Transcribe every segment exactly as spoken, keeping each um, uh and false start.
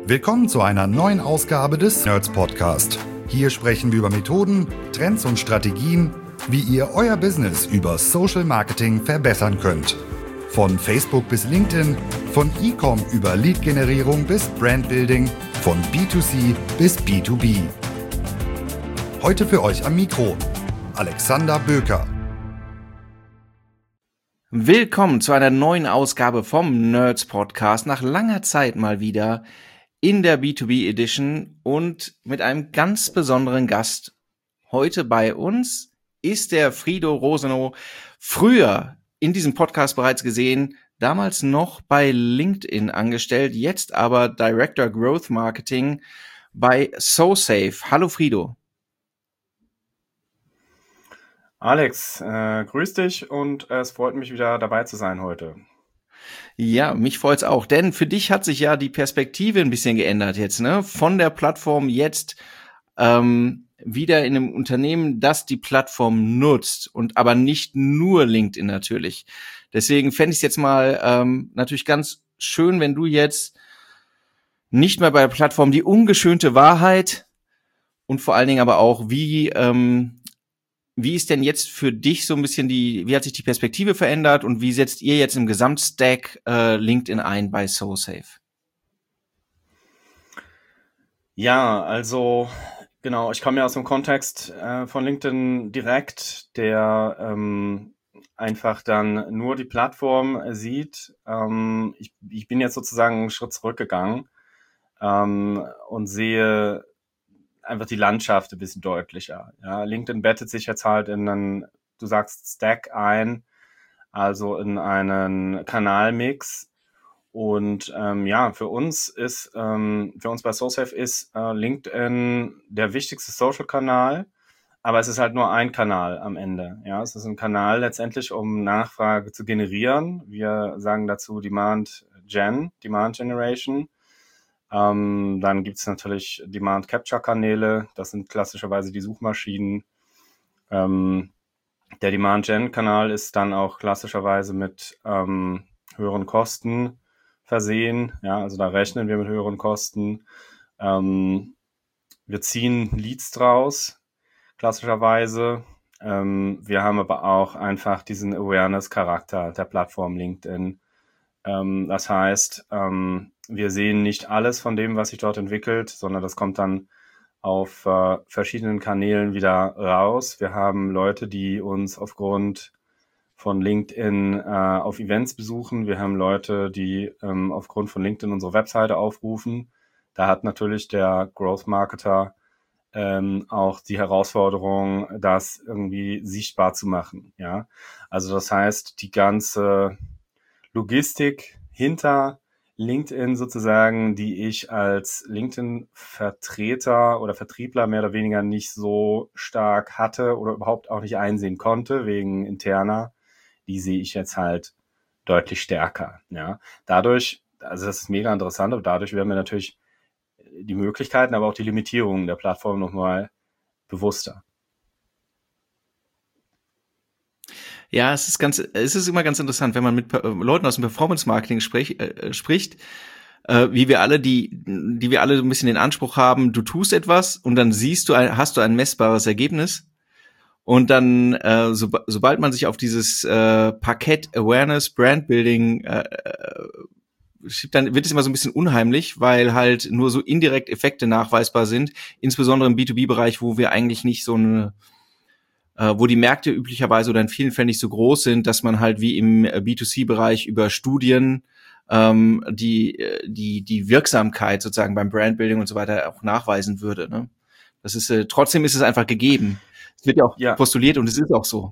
Willkommen zu einer neuen Ausgabe des Nerds Podcast. Hier sprechen wir über Methoden, Trends und Strategien, wie ihr euer Business über Social Marketing verbessern könnt. Von Facebook bis LinkedIn, von E-Com über Lead-Generierung bis Brandbuilding, von B zwei C bis B zwei B. Heute für euch am Mikro Alexander Böker. Willkommen zu einer neuen Ausgabe vom Nerds Podcast. Nach langer Zeit mal wieder in der B zwei B Edition und mit einem ganz besonderen Gast. Heute bei uns ist der Frido Rosenow, früher in diesem Podcast bereits gesehen, damals noch bei LinkedIn angestellt, jetzt aber Director Growth Marketing bei SoSafe. Hallo Frido. Alex, äh, grüß dich und äh, es freut mich wieder dabei zu sein heute. Ja, mich freut's auch, denn für dich hat sich ja die Perspektive ein bisschen geändert jetzt, ne? Von der Plattform jetzt ähm, wieder in einem Unternehmen, das die Plattform nutzt und aber nicht nur LinkedIn natürlich. Deswegen fände ich es jetzt mal ähm, natürlich ganz schön, wenn du jetzt nicht mehr bei der Plattform die ungeschönte Wahrheit und vor allen Dingen aber auch, wie ähm, Wie ist denn jetzt für dich so ein bisschen die, wie hat sich die Perspektive verändert und wie setzt ihr jetzt im Gesamtstack äh, LinkedIn ein bei SoSafe? Ja, also genau, ich komme ja aus dem Kontext äh, von LinkedIn direkt, der ähm, einfach dann nur die Plattform äh, sieht. Ähm, ich, ich bin jetzt sozusagen einen Schritt zurückgegangen ähm, und sehe einfach die Landschaft ein bisschen deutlicher. Ja, LinkedIn bettet sich jetzt halt in einen, du sagst Stack ein, also in einen Kanalmix. Und ähm, ja, für uns ist, ähm, für uns bei SoSafe ist äh, LinkedIn der wichtigste Social-Kanal, aber es ist halt nur ein Kanal am Ende. Ja, es ist ein Kanal letztendlich, um Nachfrage zu generieren. Wir sagen dazu Demand Gen, Demand Generation. Ähm, dann gibt's natürlich Demand-Capture-Kanäle, das sind klassischerweise die Suchmaschinen. Ähm, der Demand-Gen-Kanal ist dann auch klassischerweise mit ähm, höheren Kosten versehen. Ja, also da rechnen wir mit höheren Kosten. Ähm, wir ziehen Leads draus, klassischerweise. Ähm, wir haben aber auch einfach diesen Awareness-Charakter der Plattform LinkedIn. Ähm, das heißt, ähm, wir sehen nicht alles von dem, was sich dort entwickelt, sondern das kommt dann auf äh, verschiedenen Kanälen wieder raus. Wir haben Leute, die uns aufgrund von LinkedIn äh, auf Events besuchen. Wir haben Leute, die ähm, aufgrund von LinkedIn unsere Webseite aufrufen. Da hat natürlich der Growth Marketer ähm, auch die Herausforderung, das irgendwie sichtbar zu machen. Ja, also das heißt, die ganze Logistik hinter LinkedIn sozusagen, die ich als LinkedIn-Vertreter oder Vertriebler mehr oder weniger nicht so stark hatte oder überhaupt auch nicht einsehen konnte wegen interner, die sehe ich jetzt halt deutlich stärker. Ja, dadurch, also das ist mega interessant, aber dadurch werden mir natürlich die Möglichkeiten, aber auch die Limitierungen der Plattform nochmal bewusster. Ja, es ist ganz, es ist immer ganz interessant, wenn man mit äh, Leuten aus dem Performance-Marketing sprich, äh, spricht, äh, wie wir alle, die, die wir alle so ein bisschen den Anspruch haben, du tust etwas und dann siehst du, ein, hast du ein messbares Ergebnis. Und dann, äh, so, sobald man sich auf dieses äh, Parkett Awareness, Brandbuilding äh, schiebt, dann wird es immer so ein bisschen unheimlich, weil halt nur so indirekt Effekte nachweisbar sind, insbesondere im B zwei B-Bereich, wo wir eigentlich nicht so eine äh, wo die Märkte üblicherweise oder in vielen Fällen nicht so groß sind, dass man halt wie im B zwei C-Bereich über Studien ähm, die die die Wirksamkeit sozusagen beim Brandbuilding und so weiter auch nachweisen würde. Ne? Das ist äh, trotzdem ist es einfach gegeben. Es wird ja auch Ja. postuliert und es ist auch so.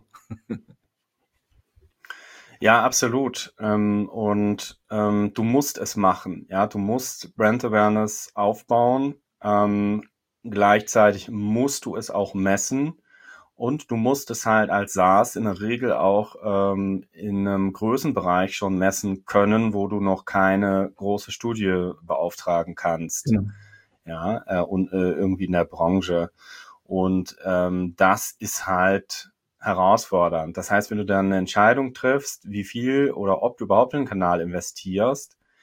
Ja, absolut. Ähm, und ähm, du musst es machen. Ja, du musst Brand Awareness aufbauen. Ähm, gleichzeitig musst du es auch messen. Und du musst es halt als SaaS in der Regel auch ähm, in einem Größenbereich schon messen können, wo du noch keine große Studie beauftragen kannst. Genau. Ja, äh, und äh, irgendwie in der Branche. Und ähm, das ist halt herausfordernd. Das heißt, wenn du dann eine Entscheidung triffst, wie viel oder ob du überhaupt in den Kanal investierst,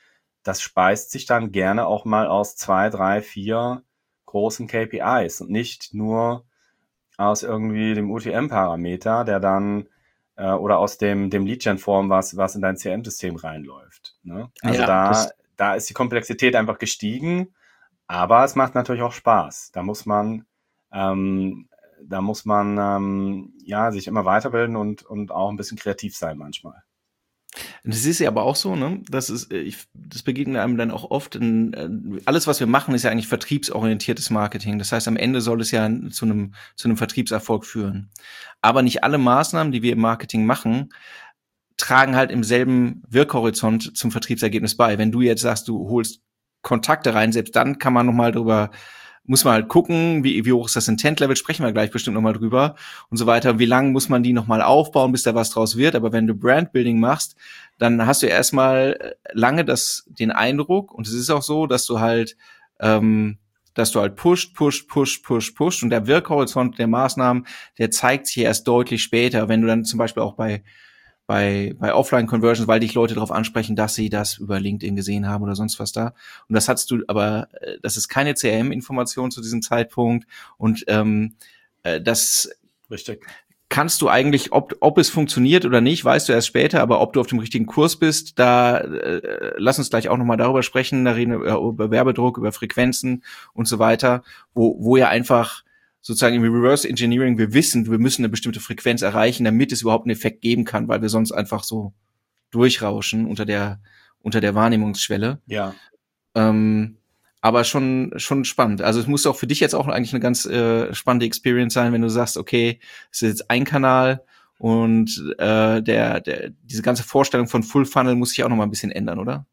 das speist sich dann gerne auch mal aus zwei, drei, vier großen K P Is und nicht nur aus irgendwie dem U T M-Parameter, der dann äh, oder aus dem dem Lead-Gen-Form, was was in dein C R M-System reinläuft. Ne? Also Ja, da das, da ist die Komplexität einfach gestiegen, aber es macht natürlich auch Spaß. Da muss man ähm, da muss man ähm, ja sich immer weiterbilden und und auch ein bisschen kreativ sein manchmal. das ist ja aber auch so, ne? Das ist, äh, ich, das begegnet einem dann auch oft. In, äh, alles, was wir machen, ist ja eigentlich vertriebsorientiertes Marketing. Das heißt, am Ende soll es ja zu einem zu einem Vertriebserfolg führen. Aber nicht alle Maßnahmen, die wir im Marketing machen, tragen halt im selben Wirkhorizont zum Vertriebsergebnis bei. Wenn du jetzt sagst, du holst Kontakte rein, selbst dann kann man noch mal drüber, muss man halt gucken, wie, wie hoch ist das Intent-Level, sprechen wir gleich bestimmt noch mal drüber und so weiter. Wie lange muss man die noch mal aufbauen, bis da was draus wird? Aber wenn du Brandbuilding machst, dann hast du erstmal lange das, den Eindruck, und es ist auch so, dass du halt, ähm, dass du halt pusht, pusht, pusht, pusht, pusht, und der Wirkhorizont der Maßnahmen, der zeigt sich erst deutlich später, wenn du dann zum Beispiel auch bei bei bei Offline-Conversions, weil dich Leute darauf ansprechen, dass sie das über LinkedIn gesehen haben oder sonst was da. Und das hast du, aber äh, das ist keine C R M-Information zu diesem Zeitpunkt. Und ähm, äh, das Richtig. kannst du eigentlich, ob ob es funktioniert oder nicht, weißt du erst später. Aber ob du auf dem richtigen Kurs bist, da äh, lass uns gleich auch nochmal darüber sprechen. Da reden wir über Werbedruck, über Frequenzen und so weiter, wo wo ja einfach sozusagen im Reverse Engineering, wir wissen, wir müssen eine bestimmte Frequenz erreichen, damit es überhaupt einen Effekt geben kann, weil wir sonst einfach so durchrauschen unter der unter der Wahrnehmungsschwelle. Ja. Ähm, aber schon schon spannend. Also es muss auch für dich jetzt auch eigentlich eine ganz äh, spannende Experience sein, wenn du sagst, okay, es ist jetzt ein Kanal und äh, der der diese ganze Vorstellung von Full Funnel muss sich auch noch mal ein bisschen ändern, oder?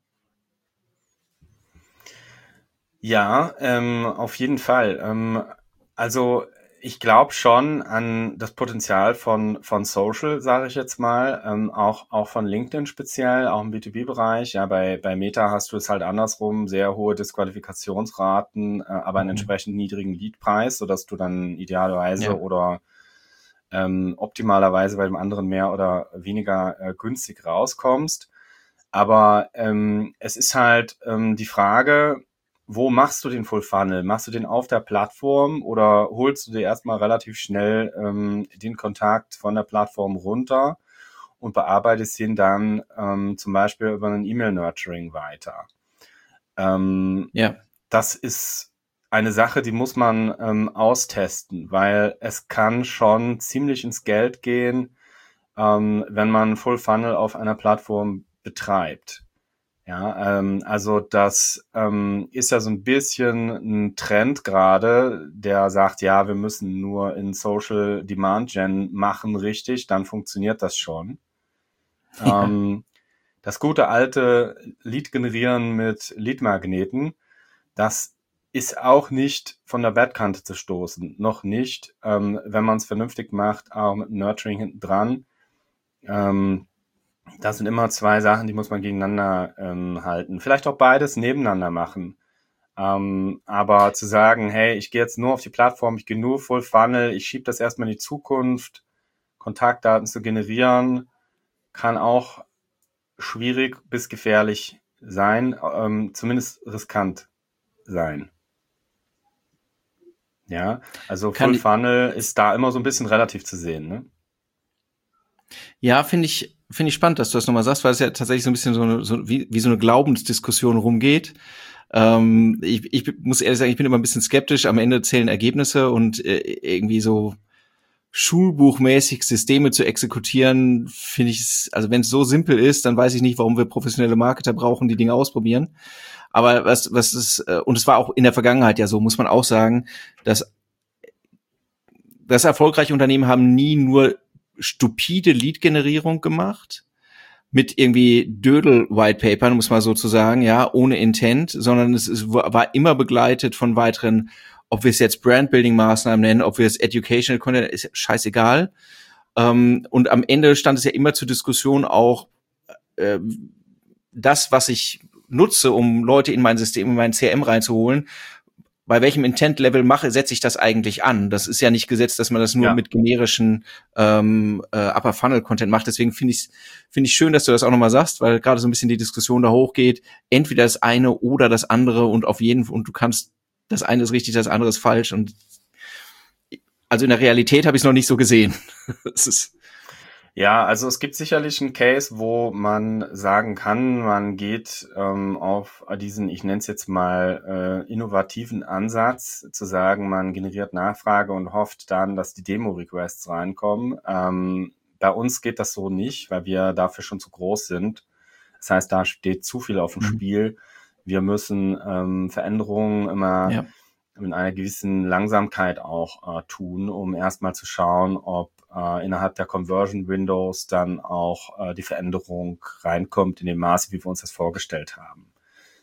Ja, ähm, auf jeden Fall. Ähm, also ich glaube schon an das Potenzial von von Social, sage ich jetzt mal, ähm, auch auch von LinkedIn speziell, auch im B zwei B-Bereich. Ja, bei bei Meta hast du es halt andersrum, sehr hohe Disqualifikationsraten, äh, aber einen Mhm. entsprechend niedrigen Leadpreis, sodass du dann idealerweise Ja. oder ähm, optimalerweise bei dem anderen mehr oder weniger äh, günstig rauskommst. Aber ähm, es ist halt ähm, die Frage, wo machst du den Full Funnel? Machst du den auf der Plattform oder holst du dir erstmal relativ schnell ähm, den Kontakt von der Plattform runter und bearbeitest ihn dann ähm, zum Beispiel über ein E-Mail-Nurturing weiter? Ähm, Ja. das ist eine Sache, die muss man ähm, austesten, weil es kann schon ziemlich ins Geld gehen, ähm, wenn man Full Funnel auf einer Plattform betreibt. Ja, ähm, also das ähm, ist ja so ein bisschen ein Trend gerade, der sagt, ja, wir müssen nur in Social Demand Gen machen, richtig, dann funktioniert das schon. Ja. Ähm, das gute alte Lead generieren mit Lead-Magneten, das ist auch nicht von der Bettkante zu stoßen. Noch nicht, ähm, wenn man es vernünftig macht, auch mit Nurturing hinten dran. Ähm, Das sind immer zwei Sachen, die muss man gegeneinander ähm, halten. Vielleicht auch beides nebeneinander machen. Ähm, aber zu sagen, hey, ich gehe jetzt nur auf die Plattform, ich gehe nur Full Funnel, ich schiebe das erstmal in die Zukunft, Kontaktdaten zu generieren, kann auch schwierig bis gefährlich sein, ähm, zumindest riskant sein. Ja, also Kann Full ich, Funnel ist da immer so ein bisschen relativ zu sehen, ne? Ja, finde ich, finde ich spannend, dass du das nochmal sagst, weil es ja tatsächlich so ein bisschen so, eine, so wie, wie so eine Glaubensdiskussion rumgeht. Ähm, ich, ich muss ehrlich sagen, ich bin immer ein bisschen skeptisch. Am Ende zählen Ergebnisse und äh, irgendwie so schulbuchmäßig Systeme zu exekutieren, finde ich es, also wenn es so simpel ist, dann weiß ich nicht, warum wir professionelle Marketer brauchen, die Dinge ausprobieren. Aber was, was ist, äh, und es war auch in der Vergangenheit ja so, muss man auch sagen, dass das erfolgreiche Unternehmen haben nie nur stupide Lead-Generierung gemacht mit irgendwie Dödel-White-Papern, muss man sozusagen, ja, ohne Intent, sondern es, es war immer begleitet von weiteren, ob wir es jetzt Brand-Building-Maßnahmen nennen, ob wir es Educational Content, ist scheißegal. Ähm, und am Ende stand es ja immer zur Diskussion auch, äh, das, was ich nutze, um Leute in mein System, in mein C R M reinzuholen, bei welchem Intent-Level mache, setze ich das eigentlich an? Das ist ja nicht gesetzt, dass man das nur Ja. mit generischen ähm, äh, Upper-Funnel-Content macht. Deswegen finde ich finde ich schön, dass du das auch nochmal sagst, weil gerade so ein bisschen die Diskussion da hochgeht. Entweder das eine oder das andere und auf jeden und du kannst, das eine ist richtig, das andere ist falsch. Und also in der Realität habe ich es noch nicht so gesehen. Es ist Ja, also es gibt sicherlich einen Case, wo man sagen kann, man geht ähm, auf diesen, ich nenne es jetzt mal, äh, innovativen Ansatz, zu sagen, man generiert Nachfrage und hofft dann, dass die Demo-Requests reinkommen. Ähm, bei uns geht das so nicht, weil wir dafür schon zu groß sind. Das heißt, da steht zu viel auf dem Mhm. Spiel. Wir müssen ähm, Veränderungen immer ja. in einer gewissen Langsamkeit auch äh, tun, um erstmal zu schauen, ob äh, innerhalb der Conversion Windows dann auch äh, die Veränderung reinkommt in dem Maße, wie wir uns das vorgestellt haben.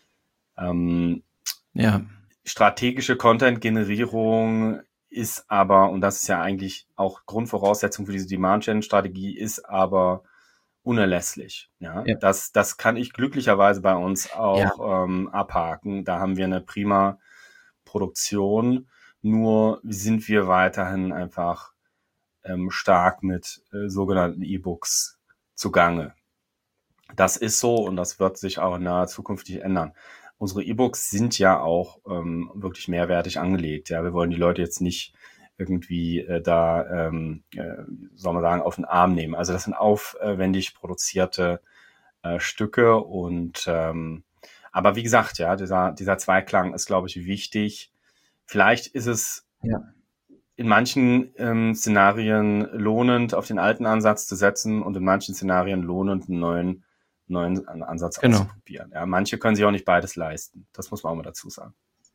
Ähm, Ja. strategische Content-Generierung ist aber, und das ist ja eigentlich auch Grundvoraussetzung für diese Demand-Gen-Strategie, ist aber unerlässlich. Ja, Ja. Das, das kann ich glücklicherweise bei uns auch ähm, abhaken. Da haben wir eine prima Produktion, nur sind wir weiterhin einfach ähm, stark mit äh, sogenannten E-Books zugange. Das ist so und das wird sich auch in naher Zukunft nicht ändern. Unsere E-Books sind ja auch ähm, wirklich mehrwertig angelegt. Ja, wir wollen die Leute jetzt nicht irgendwie äh, da, ähm, äh, soll man sagen, auf den Arm nehmen. Also das sind aufwendig produzierte äh, Stücke und ähm, aber wie gesagt, ja, dieser, dieser Zweiklang ist, glaube ich, wichtig. Vielleicht ist es Ja. in manchen ähm, Szenarien lohnend, auf den alten Ansatz zu setzen und in manchen Szenarien lohnend, einen neuen, neuen Ansatz Genau. auszuprobieren. Ja, manche können sich auch nicht beides leisten. Das muss man auch mal dazu sagen.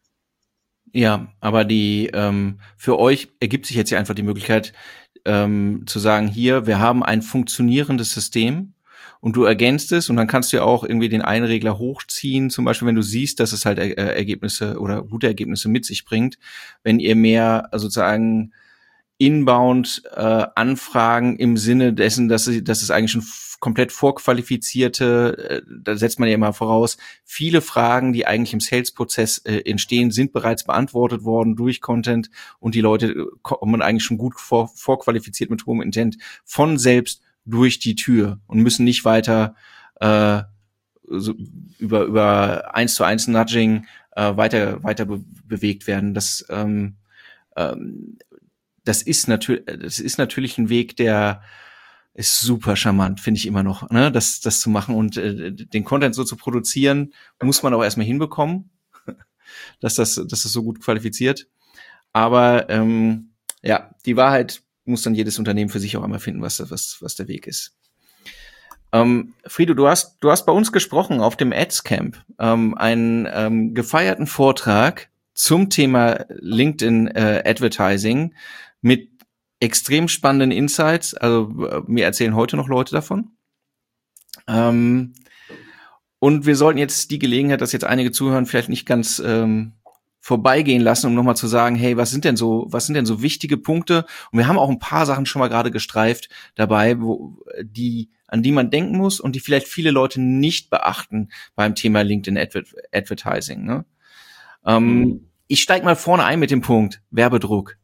Ja, aber die ähm, für euch ergibt sich jetzt ja einfach die Möglichkeit ähm, zu sagen, hier, wir haben ein funktionierendes System und du ergänzt es und dann kannst du ja auch irgendwie den Einregler hochziehen, zum Beispiel, wenn du siehst, dass es halt äh, Ergebnisse oder gute Ergebnisse mit sich bringt, wenn ihr mehr sozusagen inbound äh, Anfragen im Sinne dessen, dass, sie, dass es eigentlich schon f- komplett vorqualifizierte, äh, da setzt man ja immer voraus, viele Fragen, die eigentlich im Sales-Prozess äh, entstehen, sind bereits beantwortet worden durch Content und die Leute äh, kommen eigentlich schon gut vor, vorqualifiziert mit hohem Intent von selbst durch die Tür und müssen nicht weiter äh, so über über eins zu eins Nudging äh, weiter weiter be- bewegt werden. Das ähm, ähm, Das ist natürlich, das ist natürlich ein Weg, der ist super charmant, finde ich immer noch, ne, das, das zu machen und äh, den Content so zu produzieren, muss man auch erstmal hinbekommen, dass das, dass das so gut qualifiziert. Aber ähm, ja, die Wahrheit muss dann jedes Unternehmen für sich auch einmal finden, was, was, was der Weg ist. Ähm, Frido, du hast, du hast bei uns gesprochen auf dem Ads Camp, ähm, einen ähm, gefeierten Vortrag zum Thema LinkedIn äh, Advertising mit extrem spannenden Insights. Also äh, mir erzählen heute noch Leute davon. Ähm, und wir sollten jetzt die Gelegenheit, dass jetzt einige zuhören, vielleicht nicht ganz ähm, vorbeigehen lassen, um nochmal zu sagen, hey, was sind denn so, was sind denn so wichtige Punkte? Und wir haben auch ein paar Sachen schon mal gerade gestreift dabei, wo die, an die man denken muss und die vielleicht viele Leute nicht beachten beim Thema LinkedIn Adver- Advertising. Ne? Ähm, Mhm. Ich steige mal vorne ein mit dem Punkt Werbedruck.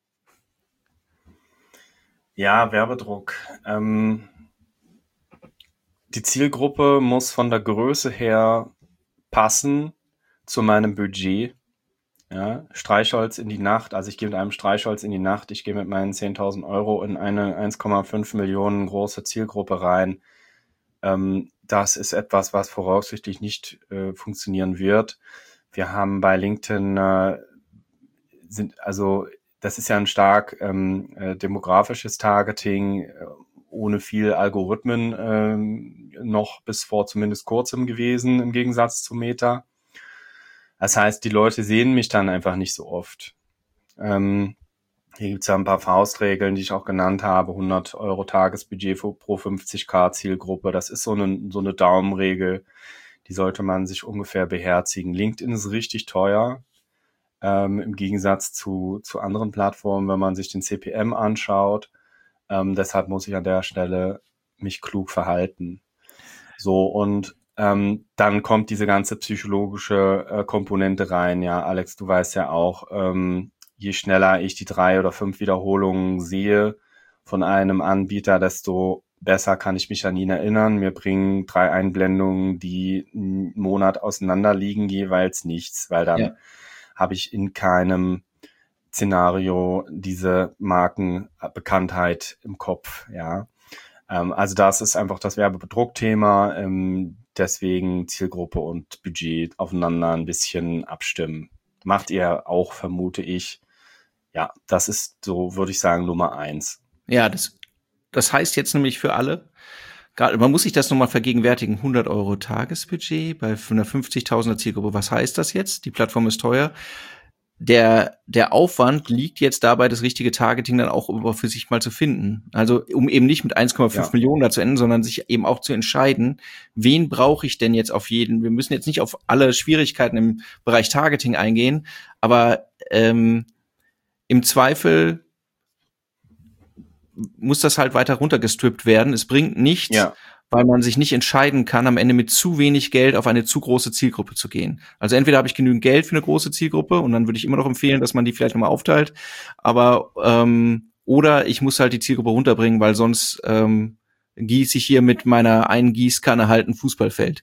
Ja, Werbedruck. Ähm, die Zielgruppe muss von der Größe her passen zu meinem Budget. Ja, Streichholz in die Nacht, also ich gehe mit einem Streichholz in die Nacht, ich gehe mit meinen zehntausend Euro in eine eins Komma fünf Millionen große Zielgruppe rein. Ähm, das ist etwas, was voraussichtlich nicht äh, funktionieren wird. Wir haben bei LinkedIn, äh, sind also das ist ja ein stark ähm, äh, demografisches Targeting, äh, ohne viel Algorithmen ähm, noch bis vor zumindest kurzem gewesen, im Gegensatz zu Meta. Das heißt, die Leute sehen mich dann einfach nicht so oft. Ähm, hier gibt's ja ein paar Faustregeln, die ich auch genannt habe. hundert Euro Tagesbudget pro fünfzig K Zielgruppe. Das ist so eine, so eine Daumenregel. Die sollte man sich ungefähr beherzigen. LinkedIn ist richtig teuer. Ähm, im Gegensatz zu, zu anderen Plattformen, wenn man sich den C P M anschaut. Ähm, deshalb muss ich an der Stelle mich klug verhalten. So, und ähm, dann kommt diese ganze psychologische äh, Komponente rein. Ja, Alex, du weißt ja auch, ähm, je schneller ich die drei oder fünf Wiederholungen sehe von einem Anbieter, desto besser kann ich mich an ihn erinnern. Mir bringen drei Einblendungen, die einen Monat auseinander liegen, jeweils nichts, weil dann ja. habe ich in keinem Szenario diese Markenbekanntheit im Kopf, ja. Ähm, also das ist einfach das Werbebedruckthema, ähm, deswegen Zielgruppe und Budget aufeinander ein bisschen abstimmen. Macht ihr auch, vermute ich. Ja, das ist so, würde ich sagen, Nummer eins. Ja, das, das heißt jetzt nämlich für alle, gerade, man muss sich das nochmal vergegenwärtigen, hundert Euro Tagesbudget bei einer fünfzigtausender Zielgruppe. Was heißt das jetzt? Die Plattform ist teuer. Der, der Aufwand liegt jetzt dabei, das richtige Targeting dann auch über für sich mal zu finden. Also, um eben nicht mit eins Komma fünf ja. Millionen da zu enden, sondern sich eben auch zu entscheiden, wen brauche ich denn jetzt auf jeden. Wir müssen jetzt nicht auf alle Schwierigkeiten im Bereich Targeting eingehen, aber ähm, im Zweifel muss das halt weiter runtergestrippt werden. Es bringt nichts, ja. weil man sich nicht entscheiden kann, am Ende mit zu wenig Geld auf eine zu große Zielgruppe zu gehen. Also entweder habe ich genügend Geld für eine große Zielgruppe und dann würde ich immer noch empfehlen, dass man die vielleicht nochmal aufteilt, aber ähm, oder ich muss halt die Zielgruppe runterbringen, weil sonst ähm, gieße ich hier mit meiner einen Gießkanne halt ein Fußballfeld.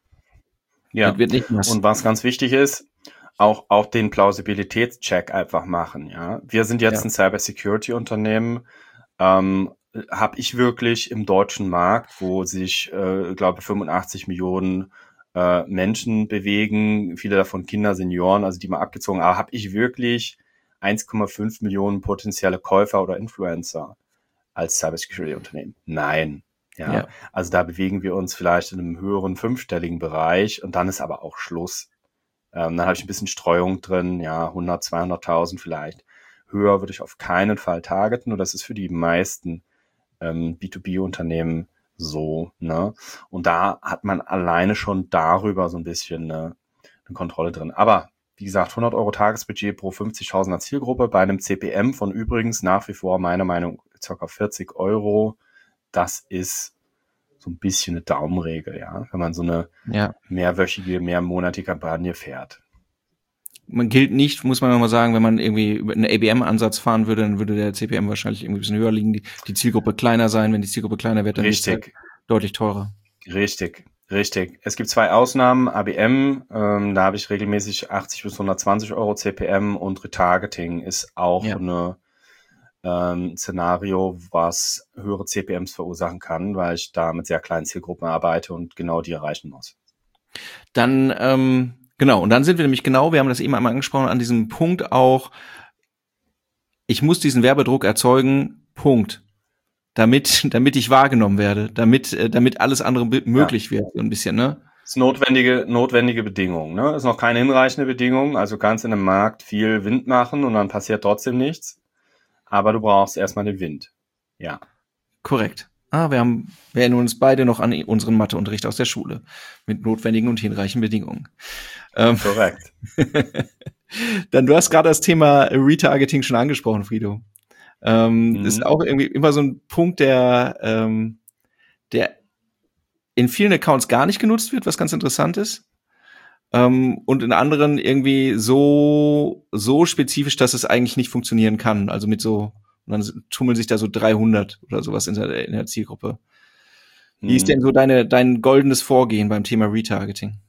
Ja, das wird nicht nass. Und was ganz wichtig ist, auch auch den Plausibilitätscheck einfach machen. Ja, wir sind jetzt ja. ein Cybersecurity-Unternehmen. Ähm, habe ich wirklich im deutschen Markt, wo sich, äh, glaube ich, fünfundachtzig Millionen äh, Menschen bewegen, viele davon Kinder, Senioren, also die mal abgezogen, aber habe ich wirklich eins Komma fünf Millionen potenzielle Käufer oder Influencer als Cybersecurity-Unternehmen? Nein. Ja? ja, also da bewegen wir uns vielleicht in einem höheren fünfstelligen Bereich und dann ist aber auch Schluss. Ähm, dann habe ich ein bisschen Streuung drin, ja, hundert, zweihunderttausend vielleicht. Höher würde ich auf keinen Fall targeten und das ist für die meisten ähm, B zwei B-Unternehmen so, ne? Und da hat man alleine schon darüber so ein bisschen ne, eine Kontrolle drin. Aber wie gesagt, hundert Euro Tagesbudget pro fünfzigtausender Zielgruppe bei einem C P M von übrigens nach wie vor meiner Meinung ca. vierzig Euro. Das ist so ein bisschen eine Daumenregel, ja, wenn man so eine ja. mehrwöchige, mehrmonatige Kampagne fährt. Man gilt nicht, muss man nochmal sagen, wenn man irgendwie einen A B M-Ansatz fahren würde, dann würde der C P M wahrscheinlich irgendwie ein bisschen höher liegen, die, die Zielgruppe kleiner sein. Wenn die Zielgruppe kleiner wird, dann ist es halt deutlich teurer. Richtig, richtig. Es gibt zwei Ausnahmen, A B M, ähm, da habe ich regelmäßig achtzig bis hundertzwanzig Euro C P M und Retargeting ist auch ja. eine ähm, Szenario, was höhere C P Ms verursachen kann, weil ich da mit sehr kleinen Zielgruppen arbeite und genau die erreichen muss. Dann, ähm, genau, und dann sind wir nämlich genau, wir haben das eben einmal angesprochen, an diesem Punkt auch, ich muss diesen Werbedruck erzeugen, Punkt. Damit, damit ich wahrgenommen werde, damit, damit alles andere möglich ja. wird, so ein bisschen, ne? Das ist notwendige, notwendige Bedingung, ne? Das ist noch keine hinreichende Bedingung, also kannst in einem Markt viel Wind machen und dann passiert trotzdem nichts. Aber du brauchst erstmal den Wind. Ja. Korrekt. Ah, wir haben, wir erinnern uns beide noch an unseren Matheunterricht aus der Schule. Mit notwendigen und hinreichenden Bedingungen. Ähm, Korrekt. Dann, du hast gerade das Thema Retargeting schon angesprochen, Frido. Ähm, mhm. Das ist auch irgendwie immer so ein Punkt, der, ähm, der in vielen Accounts gar nicht genutzt wird, was ganz interessant ist. Ähm, und in anderen irgendwie so, so spezifisch, dass es eigentlich nicht funktionieren kann. Also mit so, und dann tummeln sich da so dreihundert oder sowas in der, in der Zielgruppe. Wie mhm. ist denn so deine, dein goldenes Vorgehen beim Thema Retargeting?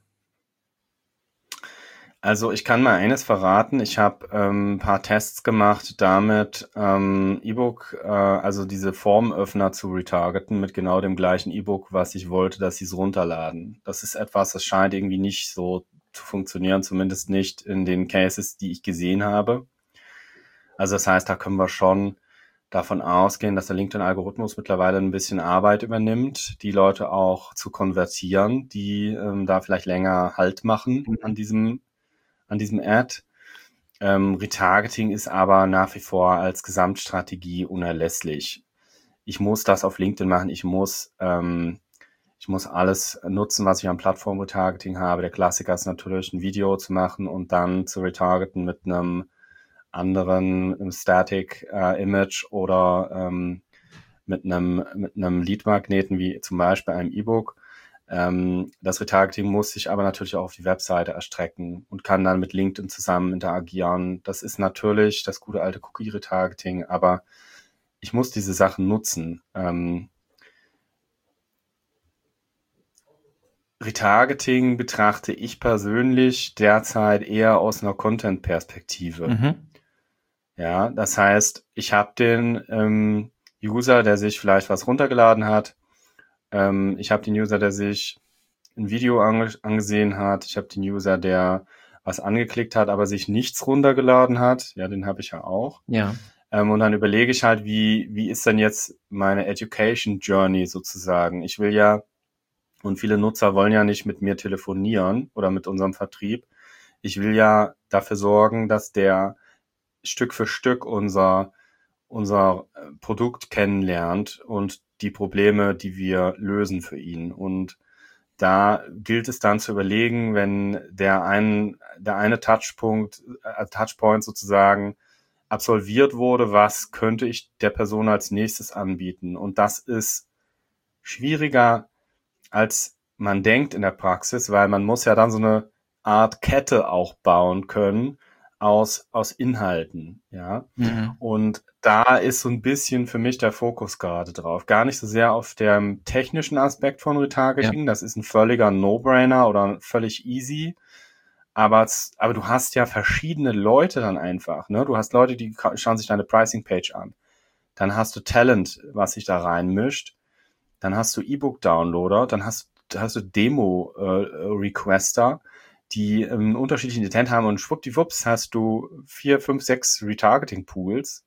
Also ich kann mal eines verraten. Ich habe ähm, ein paar Tests gemacht, damit ähm, E-Book, äh, also diese Formöffner zu retargeten mit genau dem gleichen E-Book, was ich wollte, dass sie es runterladen. Das ist etwas, das scheint irgendwie nicht so zu funktionieren, zumindest nicht in den Cases, die ich gesehen habe. Also das heißt, da können wir schon davon ausgehen, dass der LinkedIn-Algorithmus mittlerweile ein bisschen Arbeit übernimmt, die Leute auch zu konvertieren, die ähm, da vielleicht länger Halt machen an diesem an diesem Ad. Ähm, Retargeting ist aber nach wie vor als Gesamtstrategie unerlässlich. Ich muss das auf LinkedIn machen. Ich muss, ähm, ich muss alles nutzen, was ich an Plattform-Retargeting habe. Der Klassiker ist natürlich, ein Video zu machen und dann zu retargeten mit einem anderen Static-Image äh, oder ähm, mit einem mit einem Lead-Magneten, wie zum Beispiel einem E-Book. Ähm, das Retargeting muss sich aber natürlich auch auf die Webseite erstrecken und kann dann mit LinkedIn zusammen interagieren. Das ist natürlich das gute alte Cookie-Retargeting, aber ich muss diese Sachen nutzen. Ähm, Retargeting betrachte ich persönlich derzeit eher aus einer Content-Perspektive. Mhm. Ja, das heißt, ich habe den ähm, User, der sich vielleicht was runtergeladen hat. Ähm, ich habe den User, der sich ein Video ange- angesehen hat. Ich habe den User, der was angeklickt hat, aber sich nichts runtergeladen hat. Ja, den habe ich ja auch. Ja. Ähm, und dann überlege ich halt, wie wie ist denn jetzt meine Education Journey sozusagen? Ich will ja, und viele Nutzer wollen ja nicht mit mir telefonieren oder mit unserem Vertrieb. Ich will ja dafür sorgen, dass der Stück für Stück unser unser äh, Produkt kennenlernt und die Probleme, die wir lösen für ihn. Und da gilt es dann zu überlegen, wenn der ein, der eine Touchpunkt, äh, Touchpoint sozusagen absolviert wurde, was könnte ich der Person als nächstes anbieten? Und das ist schwieriger, als man denkt in der Praxis, weil man muss ja dann so eine Art Kette auch bauen können aus, aus Inhalten, ja. Mhm. Und da ist so ein bisschen für mich der Fokus gerade drauf. Gar nicht so sehr auf dem technischen Aspekt von Retargeting. Ja. Das ist ein völliger No-Brainer oder völlig easy. Aber, aber du hast ja verschiedene Leute dann einfach, ne? Du hast Leute, die schauen sich deine Pricing-Page an. Dann hast du Talent, was sich da reinmischt. Dann hast du E-Book-Downloader. Dann hast, hast du Demo-Requester, die einen unterschiedlichen Intent haben. Und schwuppdiwupps hast du vier, fünf, sechs Retargeting-Pools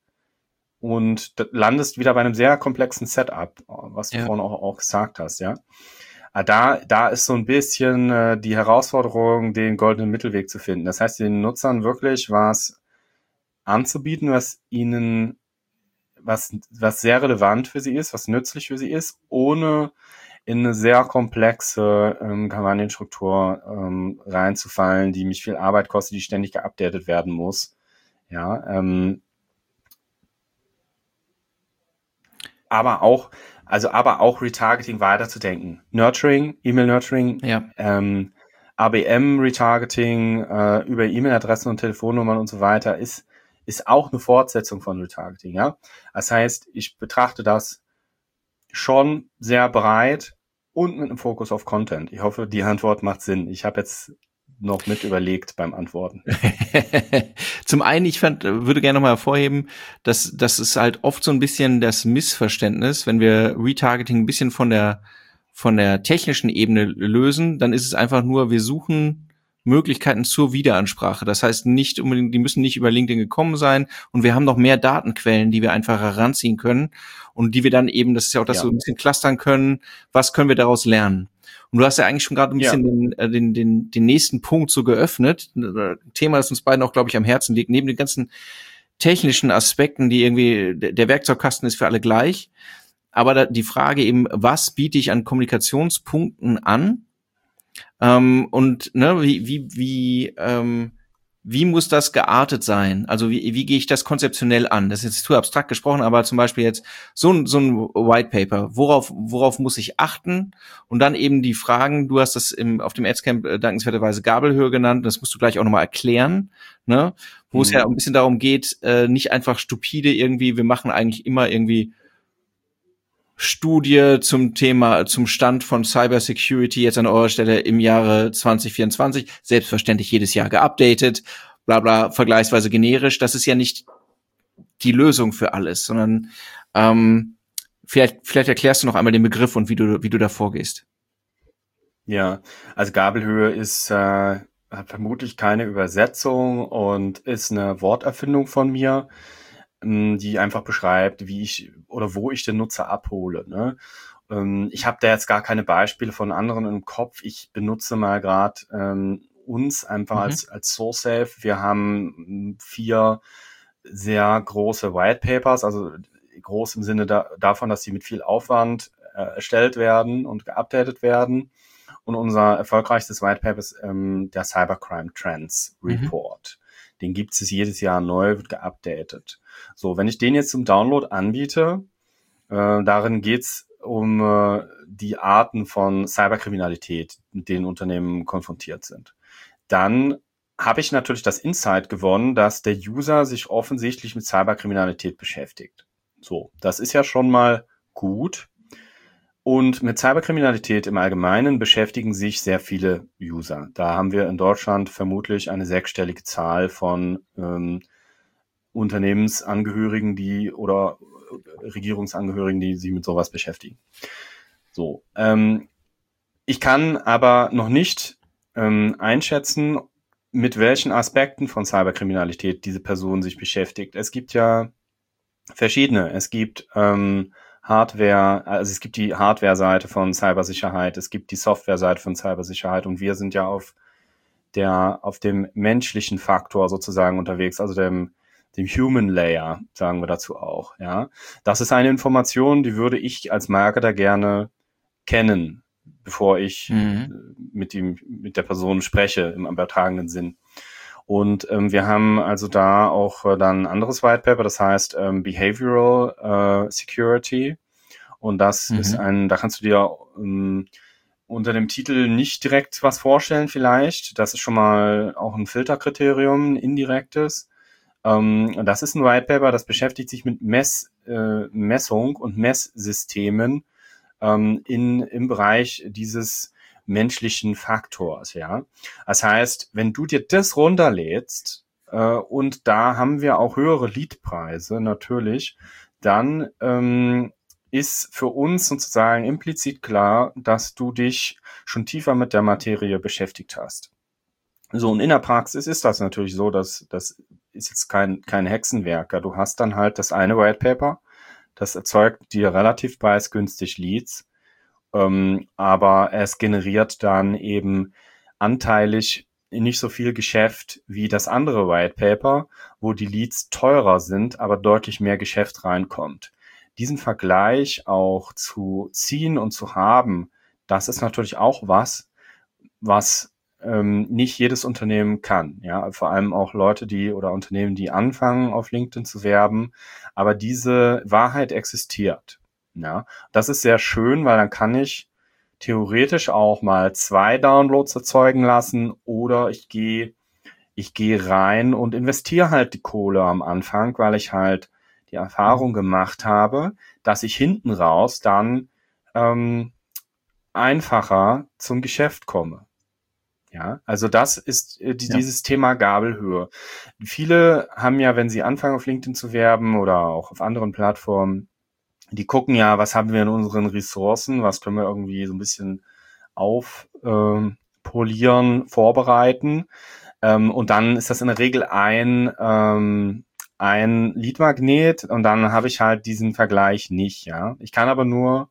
und landest wieder bei einem sehr komplexen Setup, was du ja. vorhin auch, auch gesagt hast, ja. Da, da ist so ein bisschen äh, die Herausforderung, den goldenen Mittelweg zu finden. Das heißt, den Nutzern wirklich was anzubieten, was ihnen, was, was sehr relevant für sie ist, was nützlich für sie ist, ohne in eine sehr komplexe ähm, Kampagnenstruktur ähm, reinzufallen, die mich viel Arbeit kostet, die ständig geupdatet werden muss. Ja, ähm, aber auch, also aber auch Retargeting weiterzudenken. Nurturing, E-Mail-Nurturing, ja. ähm, A B M-Retargeting äh, über E-Mail-Adressen und Telefonnummern und so weiter ist ist auch eine Fortsetzung von Retargeting. Ja, das heißt, ich betrachte das schon sehr breit und mit einem Fokus auf Content. Ich hoffe, die Antwort macht Sinn. Ich habe jetzt noch mit überlegt beim Antworten. Zum einen, ich fand, würde gerne nochmal hervorheben, dass das ist halt oft so ein bisschen das Missverständnis, wenn wir Retargeting ein bisschen von der von der technischen Ebene lösen, dann ist es einfach nur, wir suchen Möglichkeiten zur Wiederansprache. Das heißt nicht unbedingt, die müssen nicht über LinkedIn gekommen sein und wir haben noch mehr Datenquellen, die wir einfach heranziehen können und die wir dann eben, das ist ja auch das, ja. so ein bisschen clustern können, was können wir daraus lernen. Und du hast ja eigentlich schon gerade ein bisschen ja. den, den, den, den nächsten Punkt so geöffnet. Ein Thema, das uns beiden auch, glaube ich, am Herzen liegt. Neben den ganzen technischen Aspekten, die irgendwie, der Werkzeugkasten ist für alle gleich. Aber da, die Frage eben, was biete ich an Kommunikationspunkten an? Ähm, und ne, wie, wie, wie, ähm, wie muss das geartet sein? Also wie, wie gehe ich das konzeptionell an? Das ist jetzt zu abstrakt gesprochen, aber zum Beispiel jetzt so ein, so ein White Paper. Worauf, worauf muss ich achten? Und dann eben die Fragen, du hast das im, auf dem Adscamp äh, dankenswerterweise Gabelhöhe genannt, das musst du gleich auch nochmal erklären, ne? Wo mhm. es ja ein bisschen darum geht, äh, nicht einfach stupide irgendwie, wir machen eigentlich immer irgendwie Studie zum Thema, zum Stand von Cybersecurity jetzt an eurer Stelle im Jahre zwanzig vierundzwanzig, selbstverständlich jedes Jahr geupdatet, bla bla, vergleichsweise generisch. Das ist ja nicht die Lösung für alles, sondern ähm, vielleicht, vielleicht erklärst du noch einmal den Begriff und wie du, wie du da vorgehst. Ja, also Gabelhöhe ist äh, hat vermutlich keine Übersetzung und ist eine Worterfindung von mir, die einfach beschreibt, wie ich oder wo ich den Nutzer abhole. Ne? Ähm, ich habe da jetzt gar keine Beispiele von anderen im Kopf. Ich benutze mal gerade ähm, uns einfach mhm. als als SourceSafe. Wir haben vier sehr große White Papers, also groß im Sinne da, davon, dass sie mit viel Aufwand äh, erstellt werden und geupdatet werden. Und unser erfolgreichstes White Paper ist ähm, der Cybercrime Trends Report. Mhm. Den gibt es jedes Jahr neu, wird geupdatet. So, wenn ich den jetzt zum Download anbiete, äh, darin geht's um äh, die Arten von Cyberkriminalität, mit denen Unternehmen konfrontiert sind. Dann habe ich natürlich das Insight gewonnen, dass der User sich offensichtlich mit Cyberkriminalität beschäftigt. So, das ist ja schon mal gut. Und mit Cyberkriminalität im Allgemeinen beschäftigen sich sehr viele User. Da haben wir in Deutschland vermutlich eine sechsstellige Zahl von ähm, Unternehmensangehörigen, die oder Regierungsangehörigen, die sich mit sowas beschäftigen. So, ähm, ich kann aber noch nicht ähm, einschätzen, mit welchen Aspekten von Cyberkriminalität diese Person sich beschäftigt. Es gibt ja verschiedene. Es gibt ähm, Hardware, also es gibt die Hardware-Seite von Cybersicherheit, es gibt die Software-Seite von Cybersicherheit und wir sind ja auf der auf dem menschlichen Faktor sozusagen unterwegs, also dem dem Human Layer, sagen wir dazu auch. Ja, das ist eine Information, die würde ich als Marketer gerne kennen, bevor ich mhm. mit ihm, mit der Person spreche im übertragenen Sinn. Und ähm, wir haben also da auch äh, dann ein anderes White Paper, das heißt ähm, Behavioral äh, Security. Und das mhm. ist ein, da kannst du dir ähm, unter dem Titel nicht direkt was vorstellen vielleicht. Das ist schon mal auch ein Filterkriterium, ein indirektes. Ähm, das ist ein White Paper, das beschäftigt sich mit Mess, äh, Messung und Messsystemen ähm, in, im Bereich dieses menschlichen Faktors, ja. Das heißt, wenn du dir das runterlädst, äh, und da haben wir auch höhere Leadpreise natürlich, dann ähm, ist für uns sozusagen implizit klar, dass du dich schon tiefer mit der Materie beschäftigt hast. So, und in der Praxis ist das natürlich so, dass das ist jetzt kein kein Hexenwerk. Du hast dann halt das eine White Paper, das erzeugt dir relativ preisgünstig Leads, ähm, aber es generiert dann eben anteilig nicht so viel Geschäft wie das andere White Paper, wo die Leads teurer sind, aber deutlich mehr Geschäft reinkommt. Diesen Vergleich auch zu ziehen und zu haben, das ist natürlich auch was, was ähm, nicht jedes Unternehmen kann. Ja, vor allem auch Leute, die oder Unternehmen, die anfangen, auf LinkedIn zu werben. Aber diese Wahrheit existiert. Ja, das ist sehr schön, weil dann kann ich theoretisch auch mal zwei Downloads erzeugen lassen oder ich gehe ich gehe rein und investiere halt die Kohle am Anfang, weil ich halt die Erfahrung gemacht habe, dass ich hinten raus dann ähm, einfacher zum Geschäft komme. Ja, also das ist äh, die, ja. dieses Thema Gabelhöhe. Viele haben ja, wenn sie anfangen auf LinkedIn zu werben oder auch auf anderen Plattformen, die gucken ja, was haben wir in unseren Ressourcen, was können wir irgendwie so ein bisschen aufpolieren, ähm, vorbereiten. Ähm, und dann ist das in der Regel ein ähm, ein Leadmagnet und dann habe ich halt diesen Vergleich nicht. Ja, ich kann aber nur